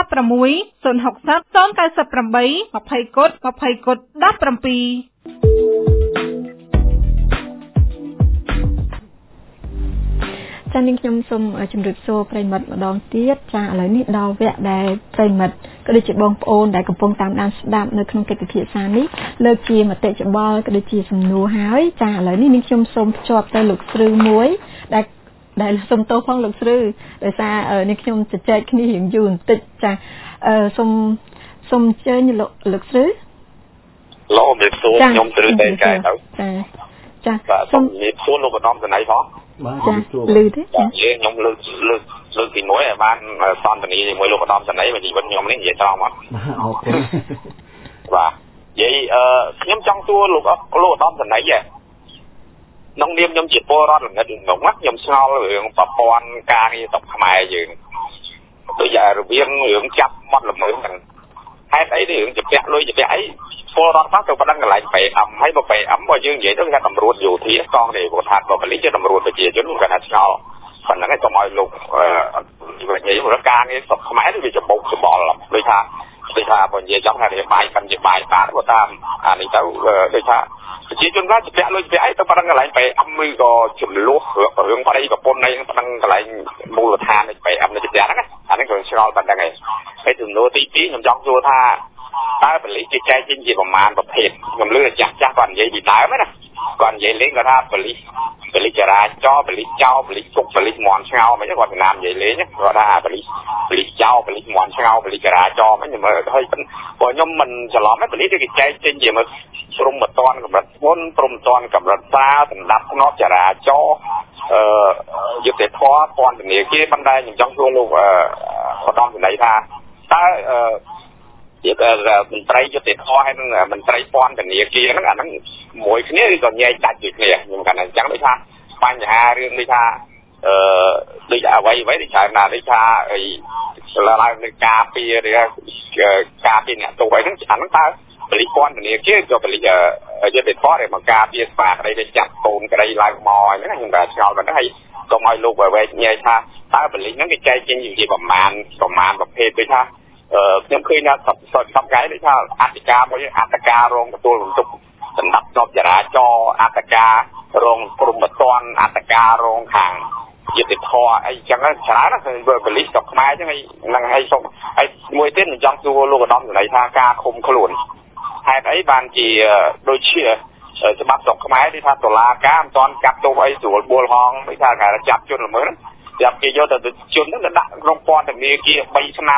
Speaker 3: ចា៎នាងខ្ញុំសូមជម្រាបសួរប្រិមិត្តម្ដងទៀតចា៎ឥឡូវនេះដល់វគ្គដែលប្រិមិត្តក៏ដូចជាបងប្អូនដែលកំពុងតាមដានស្ដាប់នៅក្នុងកិច្ចពិភាក្សានេះលើកជាមតិយោបល់ក៏ដូចជាសំណួរហើយចា៎ឥឡូវនេះនាងខ្ញុំសូមភ្ជាប់ទៅលោកស្រីមួយដែលសូមទោសផងលោកស្រីដោយសារនាងខ្ញុំជជែកគ្នារៀងយូរបន្តិចចា៎សូមអញ្ជើញលោកស្រី
Speaker 5: លោកមានសួរខ្ញុំត្រូវតែកែទៅ
Speaker 3: ចា៎
Speaker 5: សូមមានសួរលោកឧត្តមសេនីយ៍ផង
Speaker 3: បាទលឺទេ
Speaker 5: ចា៎ខ្ញុំលើកទី1ឲ្យបានសន្ទនាជាមួយលោកឧត្តមសេនីយ៍មកជីវិតខ្ញុំនេះនិយាយត្រង់មក
Speaker 4: អរគុណ
Speaker 5: បាទនិយាយខ្ញុំចង់សួរលោកឧត្តមសេនីយ៍ក្នុងនាមខ្ញុំជាពលរដ្ឋល្ងិតក្នុងខ្ញុំឆ្ងល់រឿងប្រព័ន្ធការងារស្រុកខ្មែរយើងដូចរបៀងរឿងចាប់មាត់ល្មើសហ្នឹងហេតុអីរឿងជាពាក់លុយជាពាក់អីពលរដ្ឋខ្លះទៅប៉ណ្ណឹងកន្លែង PM ហើយបើ PM បើយើងនិយាយទៅគេថាតម្រួតយោធាកងនេះគាត់ថាបលិជាតម្រួតប្រជាជនគាត់ថាឆ្ងល់ប៉ុណ្ណឹងឯងសូមឲ្យលោកនិយាយរកការងារស្រុកខ្មែរវាច្បុកច្បល់ដូចថាបើនិយាយចង់ថាវាបាយកាន់ជាបាយបាទគាត់តាមអានេះទៅដូចថាប្រជាជនខ្លះជាពាក់លុយជាពាក់អីទៅប៉ណ្ណឹងកន្លែង PM ឬក៏ចំនួនរឿងប្តីប្រពន្ធអីប៉ណ្ណឹងកន្លែងមូលដ្ឋាន PM នៅជាពាក់ហ្នឹងអានេះក៏ឆ្ងល់ប៉ុណ្ណឹងឯងហើយចំនួនទី2ខ្ញុំចង់សួរថាតើបលិជាចែកចេញជាប្រមាណប្រភេទខ្ញុំលើចាស់គាត់និយាយពីដើមណាគាត់និយាយលេងគាត់ថាបលិចរាចរបលិចោបលិគុកបលិមន់ឆ្ងោមិនគាត់ចំណាំនិយាយលេងគាត់ថាបលិចោបលិមន់ឆ្ងោបលិចរាចរមិនខ្ញុំហើយព្រោះខ្ញុំមិនច្រឡំទេបលិគេចែកចេញជាមកព្រំបតនកម្រិតមុនព្រំបតនកម្រិតសាសម្ដាប់ភ្នប់ចរាចរយុទ្ធធម៌ពន្ធនាគារប៉ុន្តែខ្ញុំចង់សួរលោកឧត្តមសេនីយ៍ថាតើមន្ត្រីយុតិធម៌ហើយនឹងមន្ត្រីពន្ធនាគារហ្នឹងអាហ្នឹងមួយគ្នាឬក៏ញែកដាច់ពីគ្នាខ្ញុំគាត់ថាអញ្ចឹងដូចថាបញ្ហារឿងនេះថាដូចអ្វីដូចច្រើនណាស់ដូចថាឡើងនឹងការពារឬការពារអ្នកទោសអីហ្នឹងអាហ្នឹងតើបលិពន្ធនាគារក៏បលិយុតិធម៌ឬមកការពារស្មារតីដែលចាប់កូនក្តីឡើងមកហ្នឹងខ្ញុំគាត់ឆ្ងល់ប៉ុណ្ណឹងហើយសូមឲ្យលោកវែកញែកថាតើបលិហ្នឹងគេចែកចេញជាប្រមាណប្រភេទដូចថាខ្ញុំឃើញថាសពថ្ងៃដូចថាអធិការមួយអធិការរងទទួលបន្ទុកសម្ដាប់ចប់ចរាចរណ៍អធិការរងព្រំបតនអធិការរងខាងយុតិធធអីចឹងច្រើនណាស់គឺបលិសស្រុកខ្មែរចឹងហ្នឹងហើយសូមហើយមួយទៀតខ្ញុំចង់សួរលោកឧត្តមសេនីយ៍ថាការឃុំខ្លួនហេតុអីបានជាដូចជាច្បាប់ស្រុកខ្មែរទីថាតុលាការមិនទាន់កាត់ទោសអីស្រួលបួលហងដូចថាគេចាប់ជនល្មើសចាប់គេយកទៅជនហ្នឹងដាក់ក្នុងពន្ធនាគារ3ឆ្នាំ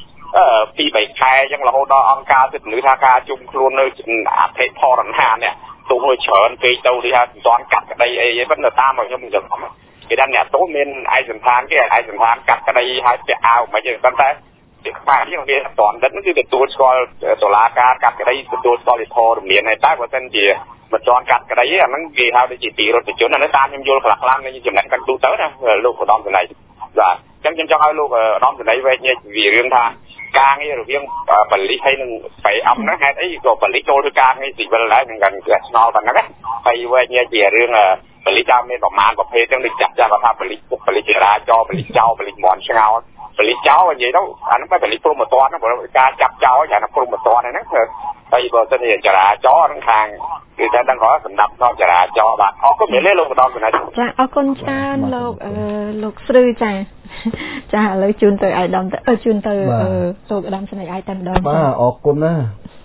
Speaker 5: 2-3 ខែអញ្ចឹងរហូតដល់អង្គការសិទ្ធិមនុស្សថាការជុំខ្លួននៅអធិធរណហាននេះទូមួយច្រើនពេកទៅទីថាមិនទាន់កាត់ក្តីអីប៉ុន្តែតាមខ្ញុំច្រឡំគេថាអ្នកទោសមានឯកសណ្ឋានគេឯកសណ្ឋានកាត់ក្តីហើយពាក់អាវមិនអីប៉ុន្តែទីខ្វះយើងវាអត់ទាន់ដិតគឺទទួលស្គាល់តុលាការកាត់ក្តីទទួលស្គាល់វិធរមានហើយតែបើសិនជាមិនទាន់កាត់ក្តីអាហ្នឹងគេហៅថាជាទីរដ្ឋជនអានេះតាមខ្ញុំយល់ខ្លះៗនៅចំណេះកាន់ទូទៅណាលោកឧត្តមសេនីយ៍បាទអញ្ចឹងខ្ញុំចង់ឲ្យលោកឧត្តមសេនីយ៍វែកញែកពីរឿងថាការងាររវាងបលិហើយនឹងPMហ្នឹងហេតុអីក៏បលិចូលធ្វើការងារស៊ីវិលដែរនឹងកាន់គេឆ្ងល់ប៉ុណ្ណឹងណាហើយវែកញែកពីរឿងបលិតាមមានប្រមាណប្រភេទទាំងដូចចាស់គាត់ថាបលិពុកបលិចរាចរបលិចោបលិមន់ឆ្ងោបលិចោនិយាយទៅអាហ្នឹងបលិព្រំបតនហ្នឹងព្រោះការចាប់ចោយ៉ាងណាព្រំបតនហ្នឹងហើយបើសិនជាចរាចរហ្នឹងខាងគឺតែដឹងគាត់សម្ដាប់ដល់ចរាចរបាទអរគុណមែនទេលោកឧត្តមសេនីយ៍
Speaker 3: ចាអរគុណច្រើនលោកស្រីចាឥឡូវជូនទៅអាយដាមទៅជូនទៅលោកឧត្តមសេនីយ៍អាយតែម្ដង
Speaker 4: បាទអរគុណណា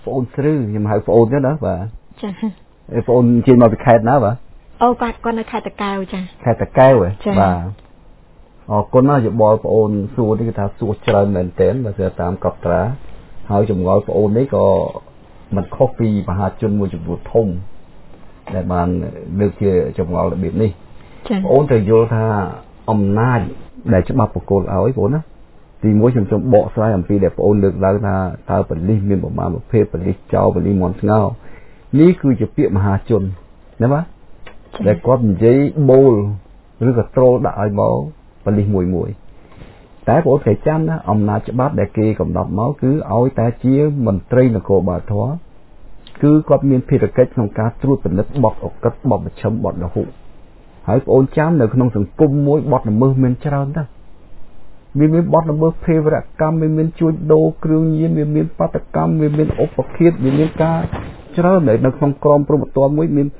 Speaker 4: ប្អូនស្រូវខ្ញុំហៅប្អូនទេណាបាទ
Speaker 3: ចា
Speaker 4: ប្អូនជិះមកពីខេត្តណាបាទ
Speaker 3: អូគាត់នៅខេត្តតាកែវចា
Speaker 4: ខេត្តតាកែវបាទអរគុណណាស់យោបល់ប្អូនសួរនេះគឺថាសួរច្រើនមែនទែនបើស្ដាប់តាមកប់ត្រាហើយចម្ងល់ប្អូននេះក៏មិនខុសពីមហាជនមួយចំនួនធំដែលបានលើកជាចម្ងល់របៀបនេះប្អូនត្រូវយល់ថាអំណាចដែលច្បាប់បកគោលឲ្យបងណាទីមួយខ្ញុំសូមបកស្រាយអំពីដែលបងអូនលើកឡើងថាតើប៉ូលីសមានប្រមាណប្រភេទប៉ូលីសចោលប៉ូលីសមន់ស្ងោនេះគឺជាពាក្យមហាជនណាបាទដែលគាត់និយាយបូលឬក៏ត្រូលដាក់ឲ្យមកប៉ូលីសមួយតែបងអូនត្រូវចាំណាអំណាចច្បាប់ដែលគេកំណត់មកគឺឲ្យតែជាមន្ត្រីនគរបាលធម៌គឺគាត់មានភារកិច្ចក្នុងការត្រួតពិនិត្យបទអក្រិតបទប្រឆិមបទរហុហើយបងអូនចាំនៅក្នុងសង្គមមួយបទល្មើសមានច្រើនណាស់មានបទល្មើសភេរវកម្មមានជួញដូរគ្រឿងញៀនមានបាតកម្មមានឧបឃាតមានការច្រើននៅក្នុងក្រមព្រហ្មទណ្ឌមួយមាន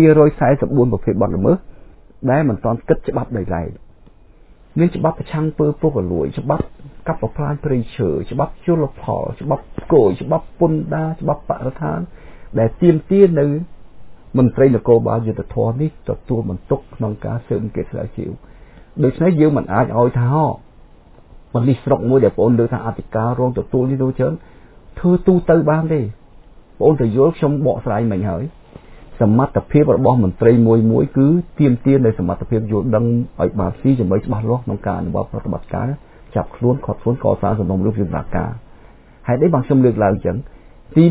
Speaker 4: 344ប្រភេទបទល្មើសដែលមិនទាន់គិតច្បាប់ដោយឡែកមានច្បាប់ប្រឆាំងពើពុករលួយច្បាប់កាប់បំផ្លាញព្រៃឈើច្បាប់ជលផលច្បាប់គោច្បាប់ពន្ធដារច្បាប់បរិស្ថានដែលទាមទារនៅមន្ត្រីនគរបាលយុត្តិធម៌នេះទទួលបន្ទុកក្នុងការស៊ើបអង្កេតស្រាវជ្រាវដូច្នេះយើងមិនអាចឲ្យថាប៉ូលីសស្រុកមួយដែលបងអូនលើកថាអធិការរងទទួលនេះនោះច្រើនធ្វើទូទៅបានទេបងអូនទៅយល់ខ្ញុំបកស្រាយមិញហើយសមត្ថភាពរបស់មន្ត្រីមួយគឺទាមទារនៅសមត្ថភាពយល់ដឹងឲ្យបានស៊ីជាមួយច្បាស់លាស់ក្នុងការអនុវត្តប្រតិបត្តិការចាប់ខ្លួនខាត់ខ្លួនកសាងសំណុំរឿងវិធានការហើយនេះបងខ្ញុំលើកឡើងអញ្ចឹងទី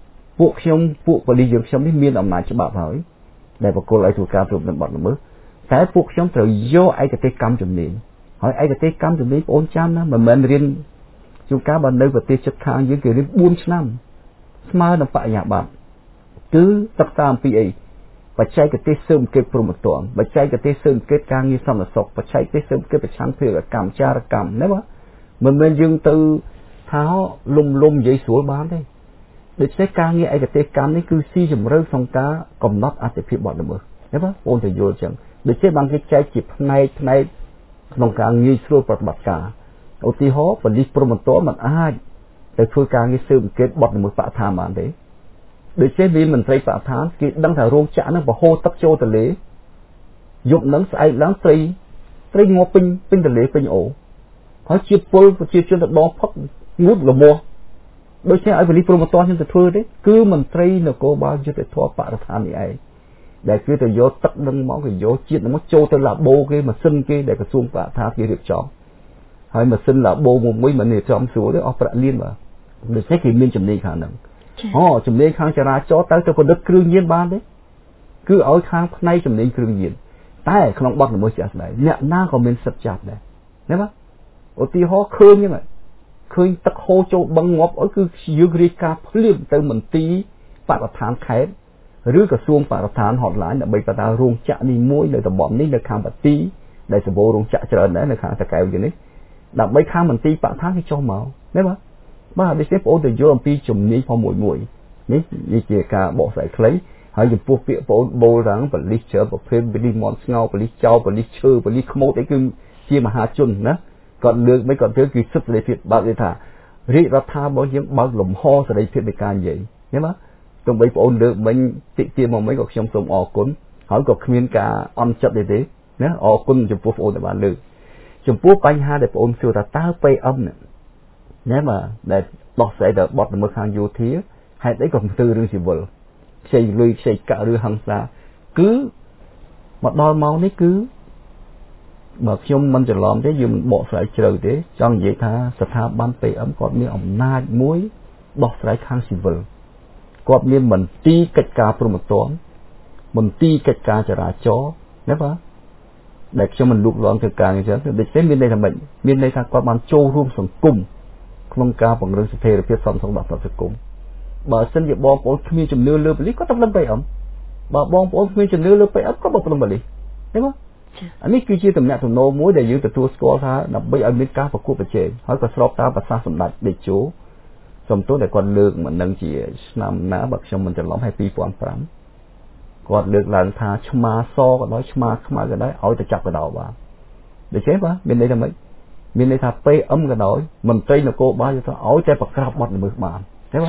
Speaker 4: 1ពួកប៉ូលីសយើងខ្ញុំនេះមានអំណាចច្បាប់ហើយដែលបកគលឲ្យធ្វើការត្រួតពិនិត្យបទល្មើសតែពួកខ្ញុំត្រូវយកឯកទេសកម្មជំនាញហើយឯកទេសកម្មជំនាញបងអូនចាំណាមិនមែនរៀនជួនកាលបើនៅប្រទេសជិតខាងយើងគេរៀន4ឆ្នាំស្មើនឹងបរិញ្ញាបត្រគឺសិក្សាអំពីអីបច្ចេកទេសស៊ើបអង្កេតព្រហ្មទណ្ឌបច្ចេកទេសស៊ើបអង្កេតការងារសន្តិសុខបច្ចេកទេសស៊ើបអង្កេតប្រឆាំងភេរវកម្មចារកម្មណាបាទមិនមែនយើងទៅថាលំនិយាយស្រួលបានទេដូច្នេះការងារឯកទេសកម្មនេះគឺស៊ីជម្រៅក្នុងការកំណត់អត្ថិភាពបទល្មើសណាបាទបងទៅយល់អញ្ចឹងដូច្នេះបានគេចែកជាផ្នែកក្នុងការងាយស្រួលប្រតិបត្តិការឧទាហរណ៍ប៉ូលីសព្រហ្មទណ្ឌមិនអាចទៅធ្វើការងារស៊ើបអង្កេតបទល្មើសបរិស្ថានបានទេដូច្នេះវាមន្ត្រីបរិស្ថានគេដឹងថារោងចក្រហ្នឹងបហូរទឹកចូលទន្លេយប់ហ្នឹងស្អែកឡើងត្រីងាប់ពេញទន្លេពេញអូហើយជាពលប្រជាជនទៅដងផឹកងូតល្មោះដូច្នេះឲ្យប៉ូលីសព្រហ្មទណ្ឌខ្ញុំទៅធ្វើទេគឺមន្ត្រីនគរបាលយុត្តិធម៌បរិស្ថាននេះឯងដែលគឺទៅយកទឹកនឹងមកគេយកជាតិនឹងមកចូលទៅឡាបូគេម៉ាស៊ីនគេដែលក្រសួងបរិស្ថានគេរៀបចំហើយម៉ាស៊ីនឡាបូមួយមិនរៀបចំស្រួលទេអស់ប្រាក់លានបាទដូច្នេះគេមានចំណេញខាងហ្នឹងចំណេញខាងចរាចរណ៍ទៅផលិតគ្រឿងញៀនបានទេគឺឲ្យខាងផ្នែកចំណេញគ្រឿងញៀនតែក្នុងបទល្មើសជាក់ស្ដែងអ្នកណាក៏មានសិទ្ធិចាប់ដែរណាបាទឧទាហរណ៍ឃើញហ្នឹងឃើញទឹកហូរចូលបឹងងាប់អីគឺយើងរាយការណ៍ភ្លាមទៅមន្ទីរបរិស្ថានខេត្តឬក្រសួងបរិស្ថាន hotline ដើម្បីបតារោងចក្រនេះមួយនៅតំបន់នេះនៅខាងបាទីដែលសម្បូររោងចក្រច្រើនដែរនៅខាងតាកែវនេះដើម្បីខាងមន្ទីរបរិស្ថានគេចុះមកណាបាទដូច្នេះបងអូនទៅយល់អំពីជំនាញផងមួយនេះជាការបកស្រាយខ្លីហើយចំពោះពាក្យបងអូនបូលrằngប៉ូលីសច្រើនប្រភេទប៉ូលីសមន់ស្ងោប៉ូលីសចោលប៉ូលីសឈើប៉ូលីសខ្មោចអីគឺជាមហាជនណាគាត់លើកមិនគាត់ធ្វើគឺសិទ្ធិសេរីភាពបើគេថារាជរដ្ឋាភិបាលយើងបើកលំហសេរីភាពនៃការនិយាយណាបាទទោះបីបងអូនលើកមិញតិចទៀតមកមិញក៏ខ្ញុំសូមអរគុណហើយក៏គ្មានការអន់ចិត្តទេណាអរគុណចំពោះបងអូនដែលបានលើកចំពោះបញ្ហាដែលបងអូនសួរថាតើ PM ណាបាទដែលដោះស្រាយទៅបទល្មើសខាងយោធាហេតុអីក៏ទៅរឿងស៊ីវិលខ្ចីលុយខ្ចីកាក់ឬហិង្សាគឺមកដល់ម៉ោងនេះគឺបើខ្ញុំមិនច្រឡំទេយើងមិនបកស្រាយជ្រៅទេចង់និយាយថាស្ថាប័ន PM គាត់មានអំណាចមួយដោះស្រាយខាងស៊ីវិលគាត់មានមន្ទីរកិច្ចការព្រហ្មទណ្ឌមន្ទីរកិច្ចការចរាចរណ៍ណាបាទដែលខ្ញុំមិនលូកលាន់ធ្វើការអញ្ចឹងដូច្នេះមានន័យថាម៉េចមានន័យថាគាត់បានចូលរួមសង្គមក្នុងការពង្រឹងស្ថិរភាពសន្តិសុខរបស់សង្គមបើសិនជាបងប្អូនគ្មានជំនឿលើប៉ូលីសក៏ទៅដឹង PM បើបងប្អូនគ្មានជំនឿលើ PM ក៏ទៅដឹងប៉ូលីសទេបាទអានេះគឺជាទំនាក់ទំនងមួយដែលយើងទទួលស្គាល់ថាដើម្បីឲ្យមានការប្រកួតប្រជែងហើយក៏ស្របតាមប្រសាសន៍សម្ដេចតេជោសំទោសដែលគាត់លើកមិនដឹងជាឆ្នាំណាបើខ្ញុំមិនច្រឡំហើយ2005គាត់លើកឡើងថាឆ្មាសក៏ដោយឆ្មាខ្មៅក៏ដោយឲ្យទៅចាប់កដោបានដូច្នេះបាទមានន័យថាម៉េចមានន័យថា PM ក៏ដោយមន្ត្រីនគរបាលទៅឲ្យតែប្រក្រាបបទល្មើសបានទេបាទ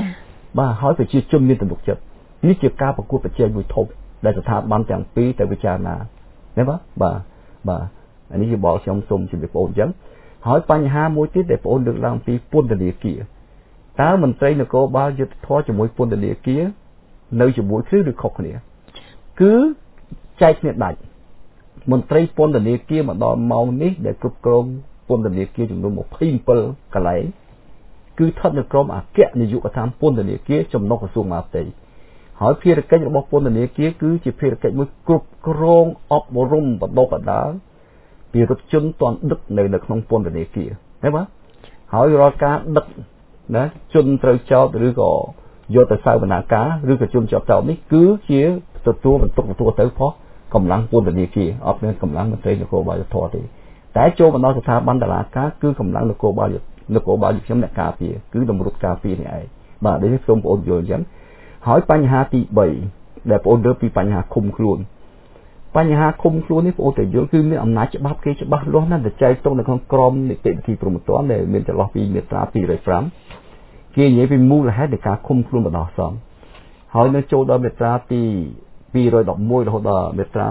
Speaker 4: បាទហើយប្រជាជនមានទំនុកចិត្តនេះជាការប្រកួតប្រជែងមួយធំដែលស្ថាប័នទាំងពីរតែពិចារណាឃើញបាទអានេះជាបលខ្ញុំសូមជម្រាបបងអញ្ចឹងហើយបញ្ហាមួយទៀតដែលបងលើកឡើងពីពន្ធនាគារតើមន្ត្រីនគរបាលយុត្តិធម៌ជាមួយពន្ធនាគារនៅជាមួយគ្នាឬខុសគ្នាគឺចែកគ្នាដាច់មន្ត្រីពន្ធនាគារមកដល់ម៉ោងនេះដែលគ្រប់គ្រងពន្ធនាគារចំនួន27កន្លែងគឺស្ថិតនៅក្រោមអគ្គនាយកដ្ឋានពន្ធនាគារចំណុះក្រសួងមហាផ្ទៃហើយភារកិច្ចរបស់ពន្ធនាគារគឺជាភារកិច្ចមួយគ្រប់គ្រងអប់រំបណ្ដុះបណ្ដាលពីរដ្ឋជនតន់ដឹកនៅក្នុងពន្ធនាគារឃើញទេហើយរាល់ការដឹកណាជនត្រូវចោទឬក៏យកទៅសវនាការឬក៏ជនជាប់ចោទនេះគឺជាទទួលបន្ទុកទៅផុសកម្លាំងពន្ធនាគារអត់មានកម្លាំងមន្ត្រីនគរបាលយុត្តិធម៌ទេតែចូលមកដល់ស្ថាប័នតុលាការគឺកម្លាំងនគរបាលខ្ញុំអ្នកការពារគឺតម្រុតការពារនេះឯងបាទនេះសូមបងប្អូនយល់អញ្ចឹងហើយបញ្ហាទី3ដែលបងប្អូនលើកពីបញ្ហាឃុំខ្លួនបញ្ហាឃុំខ្លួននេះបងប្អូនទៅយល់គឺមានអំណាចច្បាប់គេច្បាស់លាស់ណាស់តែចែកទុកនៅក្នុងក្រមនីតិវិធីព្រហ្មទណ្ឌដែលមានចន្លោះពីមាត្រា205គេនិយាយពីមូលហេតុនៃការឃុំខ្លួនបណ្ដោះអាសន្នហើយនៅចូលដល់មាត្រាទី211រហូតដល់មាត្រា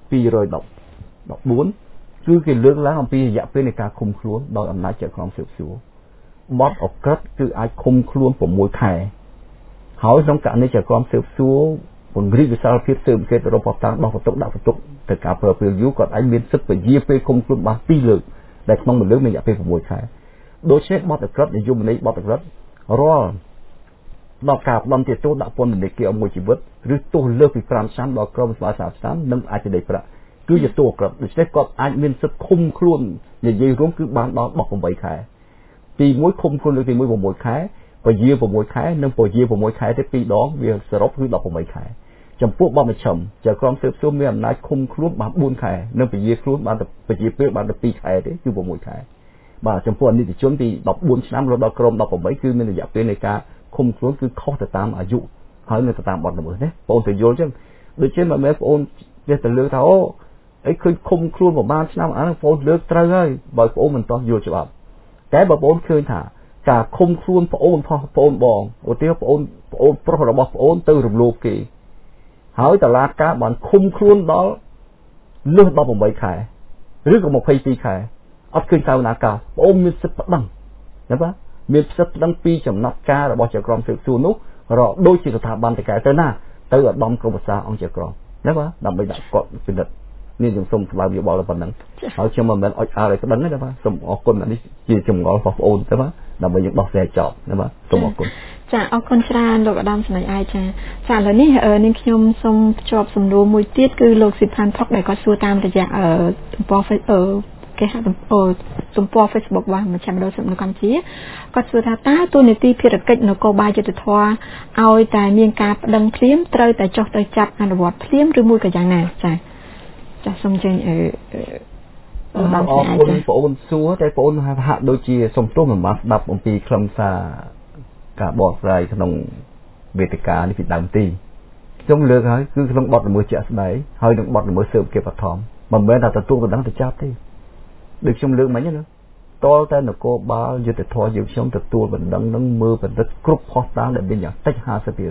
Speaker 4: 214គឺគេលើកឡើងអំពីរយៈពេលនៃការឃុំខ្លួនដោយអំណាចចក្រមស៊ើបសួរបទអក្រិតគឺអាចឃុំខ្លួន6ខែហើយក្នុងករណីចក្រមស៊ើបសួរពង្រីកវិសាលភាពស៊ើបអង្កេតរបស់តាមដោះបន្ទុកដាក់បន្ទុកទៅការប្រើពេលយូរគាត់អាចមានសិទ្ធិពជាពេលឃុំខ្លួនបាន2លើកដែលក្នុងមួយលើកមានរយៈពេល6ខែដូច្នេះបទអក្រិតនិយមន័យបទអក្រិតរាល់ដល់ការបំទាទោសដាក់ពន្ធនាគារឲ្យមួយជីវិតឬទោសលើសពី5ឆ្នាំដល់ក្រមស្វា30ឆ្នាំនិងអាចទៅដេកប្រាក់គឺជាទោសអក្រិតដូច្នេះគាត់អាចមានសិទ្ធិឃុំខ្លួននិយាយរួមគឺបានដល់18ខែទី1ឃុំខ្លួនលើកទី1 6ខែពជា6ខែនិងពជា6ខែទៅ2ដងវាសរុបគឺ18ខែចំពោះបទមជ្ឈិមចក្រមស៊ើបសួរមានអំណាចឃុំខ្លួនបាន4ខែនិងពជាខ្លួនបានពជាពេលបានទៅ2ខែទេគឺ6ខែបាទចំពោះអនិច្ចជនពី14ឆ្នាំរហូតដល់ក្រម18គឺមានរយៈពេលនៃការឃុំខ្លួនគឺខុសទៅតាមអាយុហើយនៅទៅតាមបទល្មើសណាបងទៅយល់អញ្ចឹងដូចជាមិនមែនបងចេះតែលើកថាអូអីឃើញឃុំខ្លួនប្រហែលឆ្នាំអានោះបងលើកត្រូវហើយបើបងមិនតោះយល់ច្បាប់តែបើបងឃើញថាការឃុំខ្លួនប្អូនបងឧទាហរណ៍ប្អូនប្រុសរបស់ប្អូនទៅរំលោភគេហើយតឡាការបានឃុំខ្លួនដល់លើស18ខែឬក៏22ខែអត់ឃើញសវនាការប្អូនមានសិទ្ធិប្តឹងណាបាទមានសិទ្ធិប្តឹងពីចំណាត់ការរបស់ចក្រមស៊ើបសួរនោះរកដូចជាស្ថាប័នតកែទៅណាទៅឧត្តមក្រុមប្រឹក្សាអង្គចក្រមណាបាទដើម្បីដាក់គាត់ពិនិត្យនេះខ្ញុំសូមស្បើយយោបល់ប៉ុណ្ណឹងហើយខ្ញុំមិនមែនអុចអើឲ្យប្តឹងទេណាបាទសូមអរគុណនេះជាចម្ងល់របស់ប្អូនទេបាទដើម្បីយើងដោះស្រាយចប់ណាបាទសូមអរគុណ
Speaker 3: ចាអរគុណច្រើនលោកឧត្តមស្នេហ៍អាយចាឥឡូវនេះនាងខ្ញុំសូមភ្ជាប់សំណួរមួយទៀតគឺលោកសិផាន់ផុកដែលគាត់សួរតាមរយៈទំព័រគេហៅទំព័រ Facebook របស់មជ្ឈមណ្ឌលសិទ្ធិមនុស្សកម្ពុជាគាត់សួរថាតើទូនីតិភារកិច្ចនគរបាលយុត្តិធម៌ឲ្យតែមានការប្តឹងភ្លាមត្រូវតែចុះទៅចាប់អនុវត្តភ្លាមឬមួយក៏យ៉ាងណាចាសូមជើញ
Speaker 4: អរគុណបងអូនសួរតែបងអូនហាក់ដូចជាសំទោសមិនបានស្ដាប់អំពីខ្លឹមសារការបកស្រាយក្នុងវេទិកានេះពីដើមទីខ្ញុំលើកហើយគឺក្នុងបទល្មើសជាក់ស្ដែងហើយនឹងបទល្មើសស៊ើបអង្កេតបឋមមិនមែនថាទទួលបណ្ដឹងទៅចាប់ទេដូចខ្ញុំលើកមិញណាតលតែនគរបាលយុត្តិធម៌យើងខ្ញុំទទួលបណ្ដឹងនឹងមើលបណ្ឌិតគ្រប់ផុសតាងដែលមានយ៉ាងតិច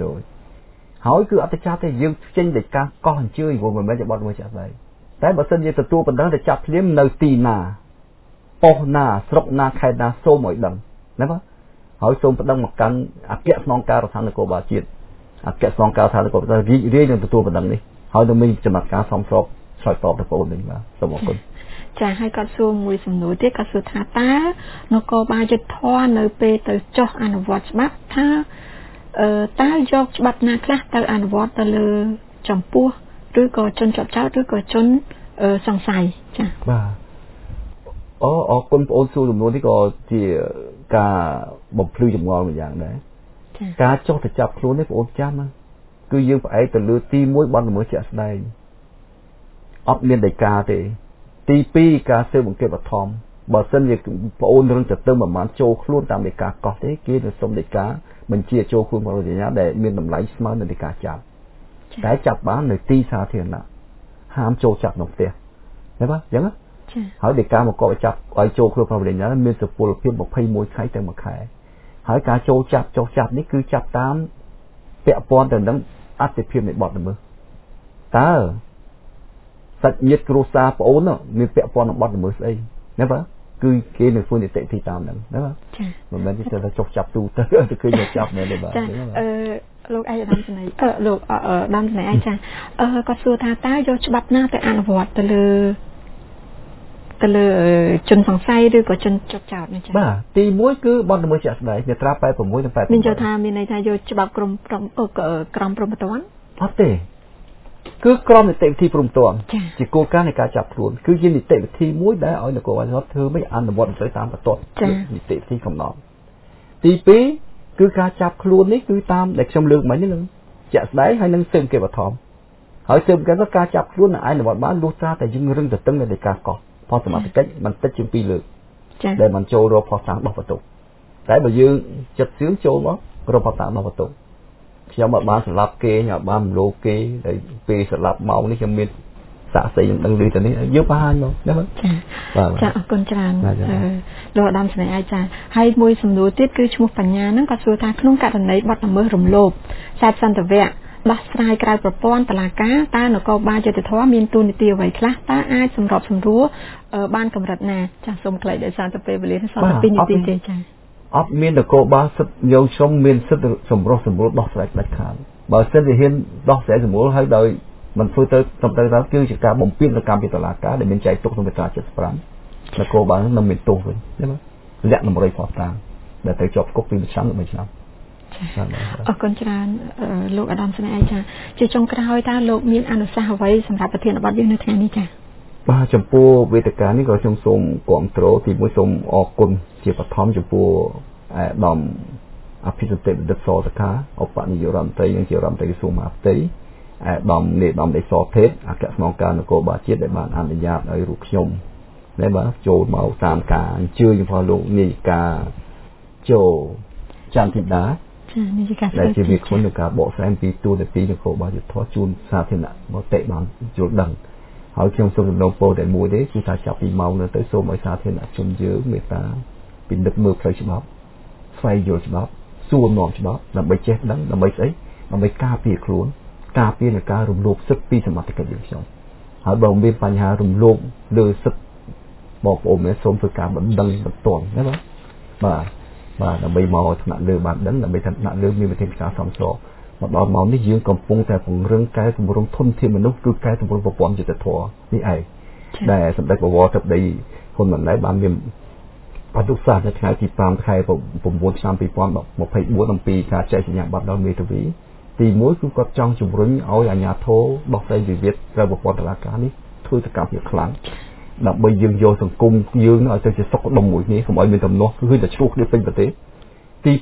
Speaker 4: 50% ហើយគឺអត់ទៅចាប់ទេយើងចេញដោយការកោះអញ្ជើញព្រោះមិនមែនជាបទល្មើសជាក់ស្ដែងតែបើសិនជាទទួលបណ្ដឹងទៅចាប់ភ្លាមនៅទីណាប៉ុស្តិ៍ណាស្រុកណាខេត្តណាសូមឲ្យដឹងណាបាទហើយសូមបណ្ដឹងមកកាន់អគ្គស្នងការដ្ឋាននគរបាលជាតិអគ្គស្នងការដ្ឋាននគរបាលរីករាយនឹងទទួលបណ្ដឹងនេះហើយនឹងមានចំណាត់ការសមស្របឆ្លើយតបទៅបងប្អូននេះបាទសូមអរគុណ
Speaker 3: ចាហើយគាត់សួរមួយសំណួរទៀតគាត់សួរថាតើនគរបាលយុត្តិធម៌នៅពេលទៅចុះអនុវត្តច្បាប់ថាតើយកច្បាប់ណាខ្លះទៅអនុវត្តទៅលើចំពោះឬក៏ជនជាប់ចោទឬក៏ជនសង្ស័យចា
Speaker 4: បាទអរគុណបងអូនសួរចំនួននេះក៏ជាការបំភ្លឺចម្ងល់មួយយ៉ាងដែរការចុះទៅចាប់ខ្លួននេះបងអូនចាំគឺយើងផ្អែកទៅលើទី1បទល្មើសជាក់ស្ដែងអត់មានដីកាទេទី2ការស៊ើបអង្កេតបឋមបើសិនជាបងអូនរឹងទៅមិនបានចូលខ្លួនតាមដីកាកោះទេគេនឹងសុំដីកាបញ្ជាចូលខ្លួនបរិញ្ញាដែលមានតម្លៃស្មើនឹងដីកាចាប់តែចាប់បាននៅទីសាធារណៈហាមចូលចាប់នៅផ្ទះឃើញបាទអញ្ចឹងហើយដីកាមកកចាប់ឲ្យចូលខ្លួនបរិញ្ញាមានសុពលភាព21ខែទៅ1ខែហើយការចូលចាប់ចុះចាប់នេះគឺចាប់តាមពាក់ព័ន្ធទៅនឹងអត្ថិភាពនៃបទល្មើសតើសាច់ញាតិគ្រួសារប្អូនមានពាក់ព័ន្ធនឹងបទល្មើសស្អីណាបាទគឺគេនៅធ្វើនីតិវិធីតាមហ្នឹងណាបាទចាមិនមែនទេថាចុះចាប់ទូទៅឃើញចាប់មែនទេបាទចា
Speaker 3: លោកឯកឧត្តមសេនីយ៍លោកដំសេនីយ៍ឯងចាគាត់សួរថាតើយកច្បាប់ណាទៅអនុវត្តទៅលើជនសង្ស័យឬក៏ជនជាប់ចោទនេះចា
Speaker 4: បាទទី1គឺបទល្មើសជាក់ស្ដែងមាត្រា86និង88
Speaker 3: មានមានន័យថាយកច្បាប់ក្រមព្រំប្រទាន
Speaker 4: អត់ទេគឺក្រមនីតិវិធីព្រំប្រទានជាគោលការណ៍នៃការចាប់ខ្លួនគឺជានីតិវិធីមួយដែលឲ្យនគរបាលរដ្ឋធ្វើមិនអនុវត្តទៅតាមបន្ទាត់នីតិវិធីកំណត់ទី2គឺការចាប់ខ្លួននេះគឺតាមដែលខ្ញុំលើកមិញហ្នឹងជាក់ស្ដែងហើយនឹងស៊ើបអង្កេតបឋមហើយស៊ើបអង្កេតថាការចាប់ខ្លួននឹងអនុវត្តបានលុះត្រាតែយើងរឹងទៅតឹងនៃការកោះផលសមត្ថកិច្ចមិនតិចជាង2លើកដែលមិនចូលរកផុសតាំងដោះបន្ទុកតែបើយើងចិត្តសឿងចូលមករកផុសតាំងដោះបន្ទុកខ្ញុំអត់បានសម្លាប់គេខ្ញុំអត់បានរំលោភគេតែពេលសម្លាប់មកនេះខ្ញុំមានសាក់សីនឹងដឹងឮទៅនេះយើងបង្ហាញមកណា
Speaker 3: ចាអរគុណច្រើនលោកអាដាមស្នេហ៍ចាហើយមួយសំណួរទៀតគឺឈ្មោះបញ្ញាហ្នឹងគាត់សួរថាក្នុងករណីបទល្មើសរំលោភខ្សែសន្តិវៈដោះស្រាយក្រៅប្រព័ន្ធតុលាការតើនគរបាលយុត្តិធម៌មានទូនីតិអ្វីខ្លះតើអាចសម្របសម្រួលបានកម្រិតណាចាសូមខ្លីដោយសារតែពេលវេលាសល់តែ2នាទីទេចា
Speaker 4: អត់មាននគរបាលសិទ្ធិយកខ្ញុំមានសិទ្ធិសម្រុះសម្រួលដោះស្រាយផ្ដាច់ខាតបើសិនជាហ៊ានដោះស្រាយសម្រួលហើយដោយមិនធ្វើទៅសំដៅថាគឺជាការបំពេញទៅកម្មពីតុលាការដែលមានចែកទុកក្នុងមាត្រា75នគរបាលនឹងមានទោសវិញណាលក្ខណៈ100ផុសតាំងដែលទៅជាប់គុកពី1ឆ្នាំដល់3ឆ្នាំ
Speaker 3: អរគុណច្រើនលោកអាដាមស្នេហ៍ចាជាចុងក្រោយតើលោកមានអនុសាសន៍អ្វីសម្រាប់ប្រធានបទយើងនៅថ្ងៃនេះចា
Speaker 4: បាទចំពោះវេទិកានេះក៏ខ្ញុំសូមគាំទ្រទីមួយសូមអរគុណជាបឋមចំពោះអាដាមអភិសិទ្ធិបណ្ឌិតសតកាឧបនាយករដ្ឋមន្ត្រីនិងជារដ្ឋមន្ត្រីក្រសួងមហាផ្ទៃអាដាមនេដាមដេសថេតអគ្គស្នងការនគរបាលជាតិដែលបានអនុញ្ញាតឲ្យរូបខ្ញុំបាទចូលមកតាមការអញ្ជើញរបស់លោកនាយិកាចូលចន្ទធីតាដែលជាវិគុណនៃការបកស្រាយពីទូនាទីនគរបាលយុត្តិធម៌ជូនសាធារណៈមតិបានយល់ដឹងហើយខ្ញុំសូមសំណូមពរតែមួយទេគឺថាចាប់ពីម៉ោងនេះទៅសូមឲ្យសាធារណជនយើងមេត្តាពិនិត្យមើលផ្លូវច្បាប់ស្វែងយល់ច្បាប់សួរនាំច្បាប់ដើម្បីចេះដឹងដើម្បីស្អីដើម្បីការពារខ្លួនការពារនៃការរំលោភសិទ្ធិពីសមត្ថកិច្ចយើងខ្ញុំហើយបើមានបញ្ហារំលោភលើសិទ្ធិបងប្អូនមានសូមធ្វើការបណ្ដឹងបន្ទាន់ណាបាទដើម្បីមកថ្នាក់លើបានដឹងដើម្បីថ្នាក់លើមានវិធានការសមស្របមកដល់ម៉ោងនេះយើងកំពុងតែពង្រឹងកែតម្រង់ធនធានមនុស្សគឺកែតម្រង់ប្រព័ន្ធយុត្តិធម៌នេះឯងដែលសម្ដេចបវរទឹកដីហ៊ុនម៉ាណែតបានមានបទសាសន៍នៅថ្ងៃទី5ខែ9ឆ្នាំ2024អំពីការចែកសញ្ញាបត្រដល់មេធាវីទី1គឺគាត់ចង់ជំរុញឲ្យអាជ្ញាធរដោះស្រាយវិវាទក្រៅប្រព័ន្ធតុលាការនេះធ្វើសកម្មភាពខ្លាំងដើម្បីយើងយកសង្គមយើងឲ្យទៅជាសុខដុមមួយនេះកុំឲ្យមានទំនាស់គឺតែឆ្លោះគ្នាពេញប្រទេសទី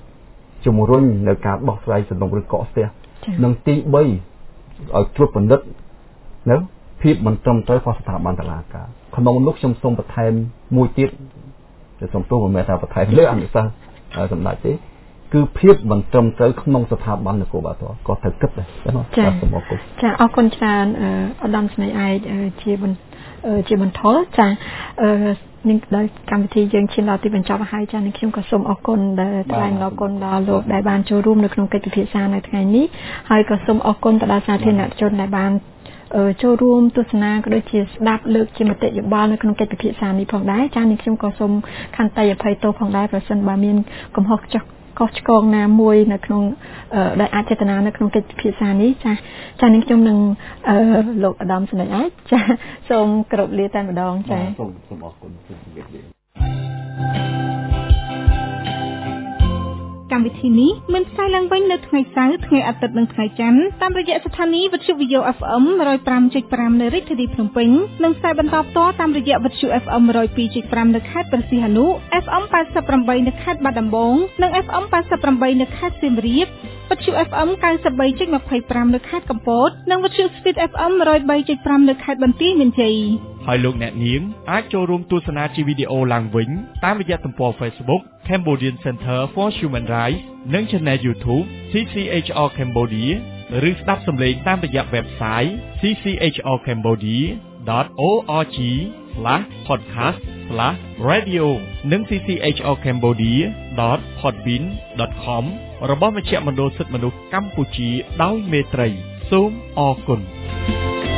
Speaker 4: 2ជំរុញនៅការដោះស្រាយសំណុំរឿងកកស្ទះនិងទី3ឲ្យត្រួតពិនិត្យនៅភាពមិនត្រឹមត្រូវរបស់ស្ថាប័នតុលាការក្នុងនោះខ្ញុំសូមបន្ថែមមួយទៀតដែលសូមទោសមិនមែនថាបន្ថែមលើអនុសាសន៍សម្ដេចទេគឺភាពមិនត្រឹមត្រូវក្នុងស្ថាប័ននគរបាលក៏ត្រូវគិតដែរ
Speaker 3: ចា៎អរគុណច្រើនឧត្តមស្នេហ៍ឯកជាបន្តចានឹងដល់កម្មវិធីយើងឈានដល់ទីបញ្ចប់ហើយចានឹងខ្ញុំក៏សូមអរគុណដែលថ្លែងអរគុណដល់លោកដែលបានចូលរួមនៅក្នុងកិច្ចពិភាក្សានៅថ្ងៃនេះហើយក៏សូមអរគុណទៅដល់សាធារណជនដែលបានចូលរួមទស្សនាក៏ដូចជាស្ដាប់លើកជាមតិយោបល់នៅក្នុងកិច្ចពិភាក្សានេះផងដែរចានេះខ្ញុំក៏សូមខន្តីអភ័យទោសផងដែរប្រសិនបើមានកំហុសខុសឆ្គងណាមួយនៅក្នុងដែលអាចចេតនានៅក្នុងកិច្ចពិភាក្សានេះចានេះខ្ញុំនឹងលោកអាដាមស្នេហ៍ឯកចាសូមគោរពលាតែម្ដងចា
Speaker 4: សូមអរគុណសូមជម្រាបលា
Speaker 2: កម្មវិធីនេះមានផ្សាយឡើងវិញនៅថ្ងៃសៅរ៍ថ្ងៃអាទិត្យនិងថ្ងៃច័ន្ទតាមរយៈស្ថានីយ៍វិទ្យុ VO FM 105.5 នៅរាជធានីភ្នំពេញនិងផ្សាយបន្តផ្ទាល់តាមរយៈវិទ្យុ FM 102.5 នៅខេត្តព្រះសីហនុ FM 88នៅខេត្តបាត់ដំបងនិង FM 88នៅខេត្តសៀមរាបវិទ្យុ FM 93.25 នៅខេត្តកំពតនិងវិទ្យុ Speed FM 103.5 នៅខេត្តបន្ទាយមានជ័យ
Speaker 1: ហើយលោកអ្នកនាងអាចចូលរួមទស្សនាជាវីដេអូឡើងវិញតាមរយៈទំព័រ Facebook Cambodian Center for Human Rights និង Channel YouTube CCHR Cambodia ឬស្ដាប់សម្លេងតាមរយៈ website cchrcambodia.org/podcast /radio និង cchrcambodia.podbean.com របស់មជ្ឈមណ្ឌលសិទ្ធិមនុស្សកម្ពុជាដោយមេត្រីសូមអរគុណ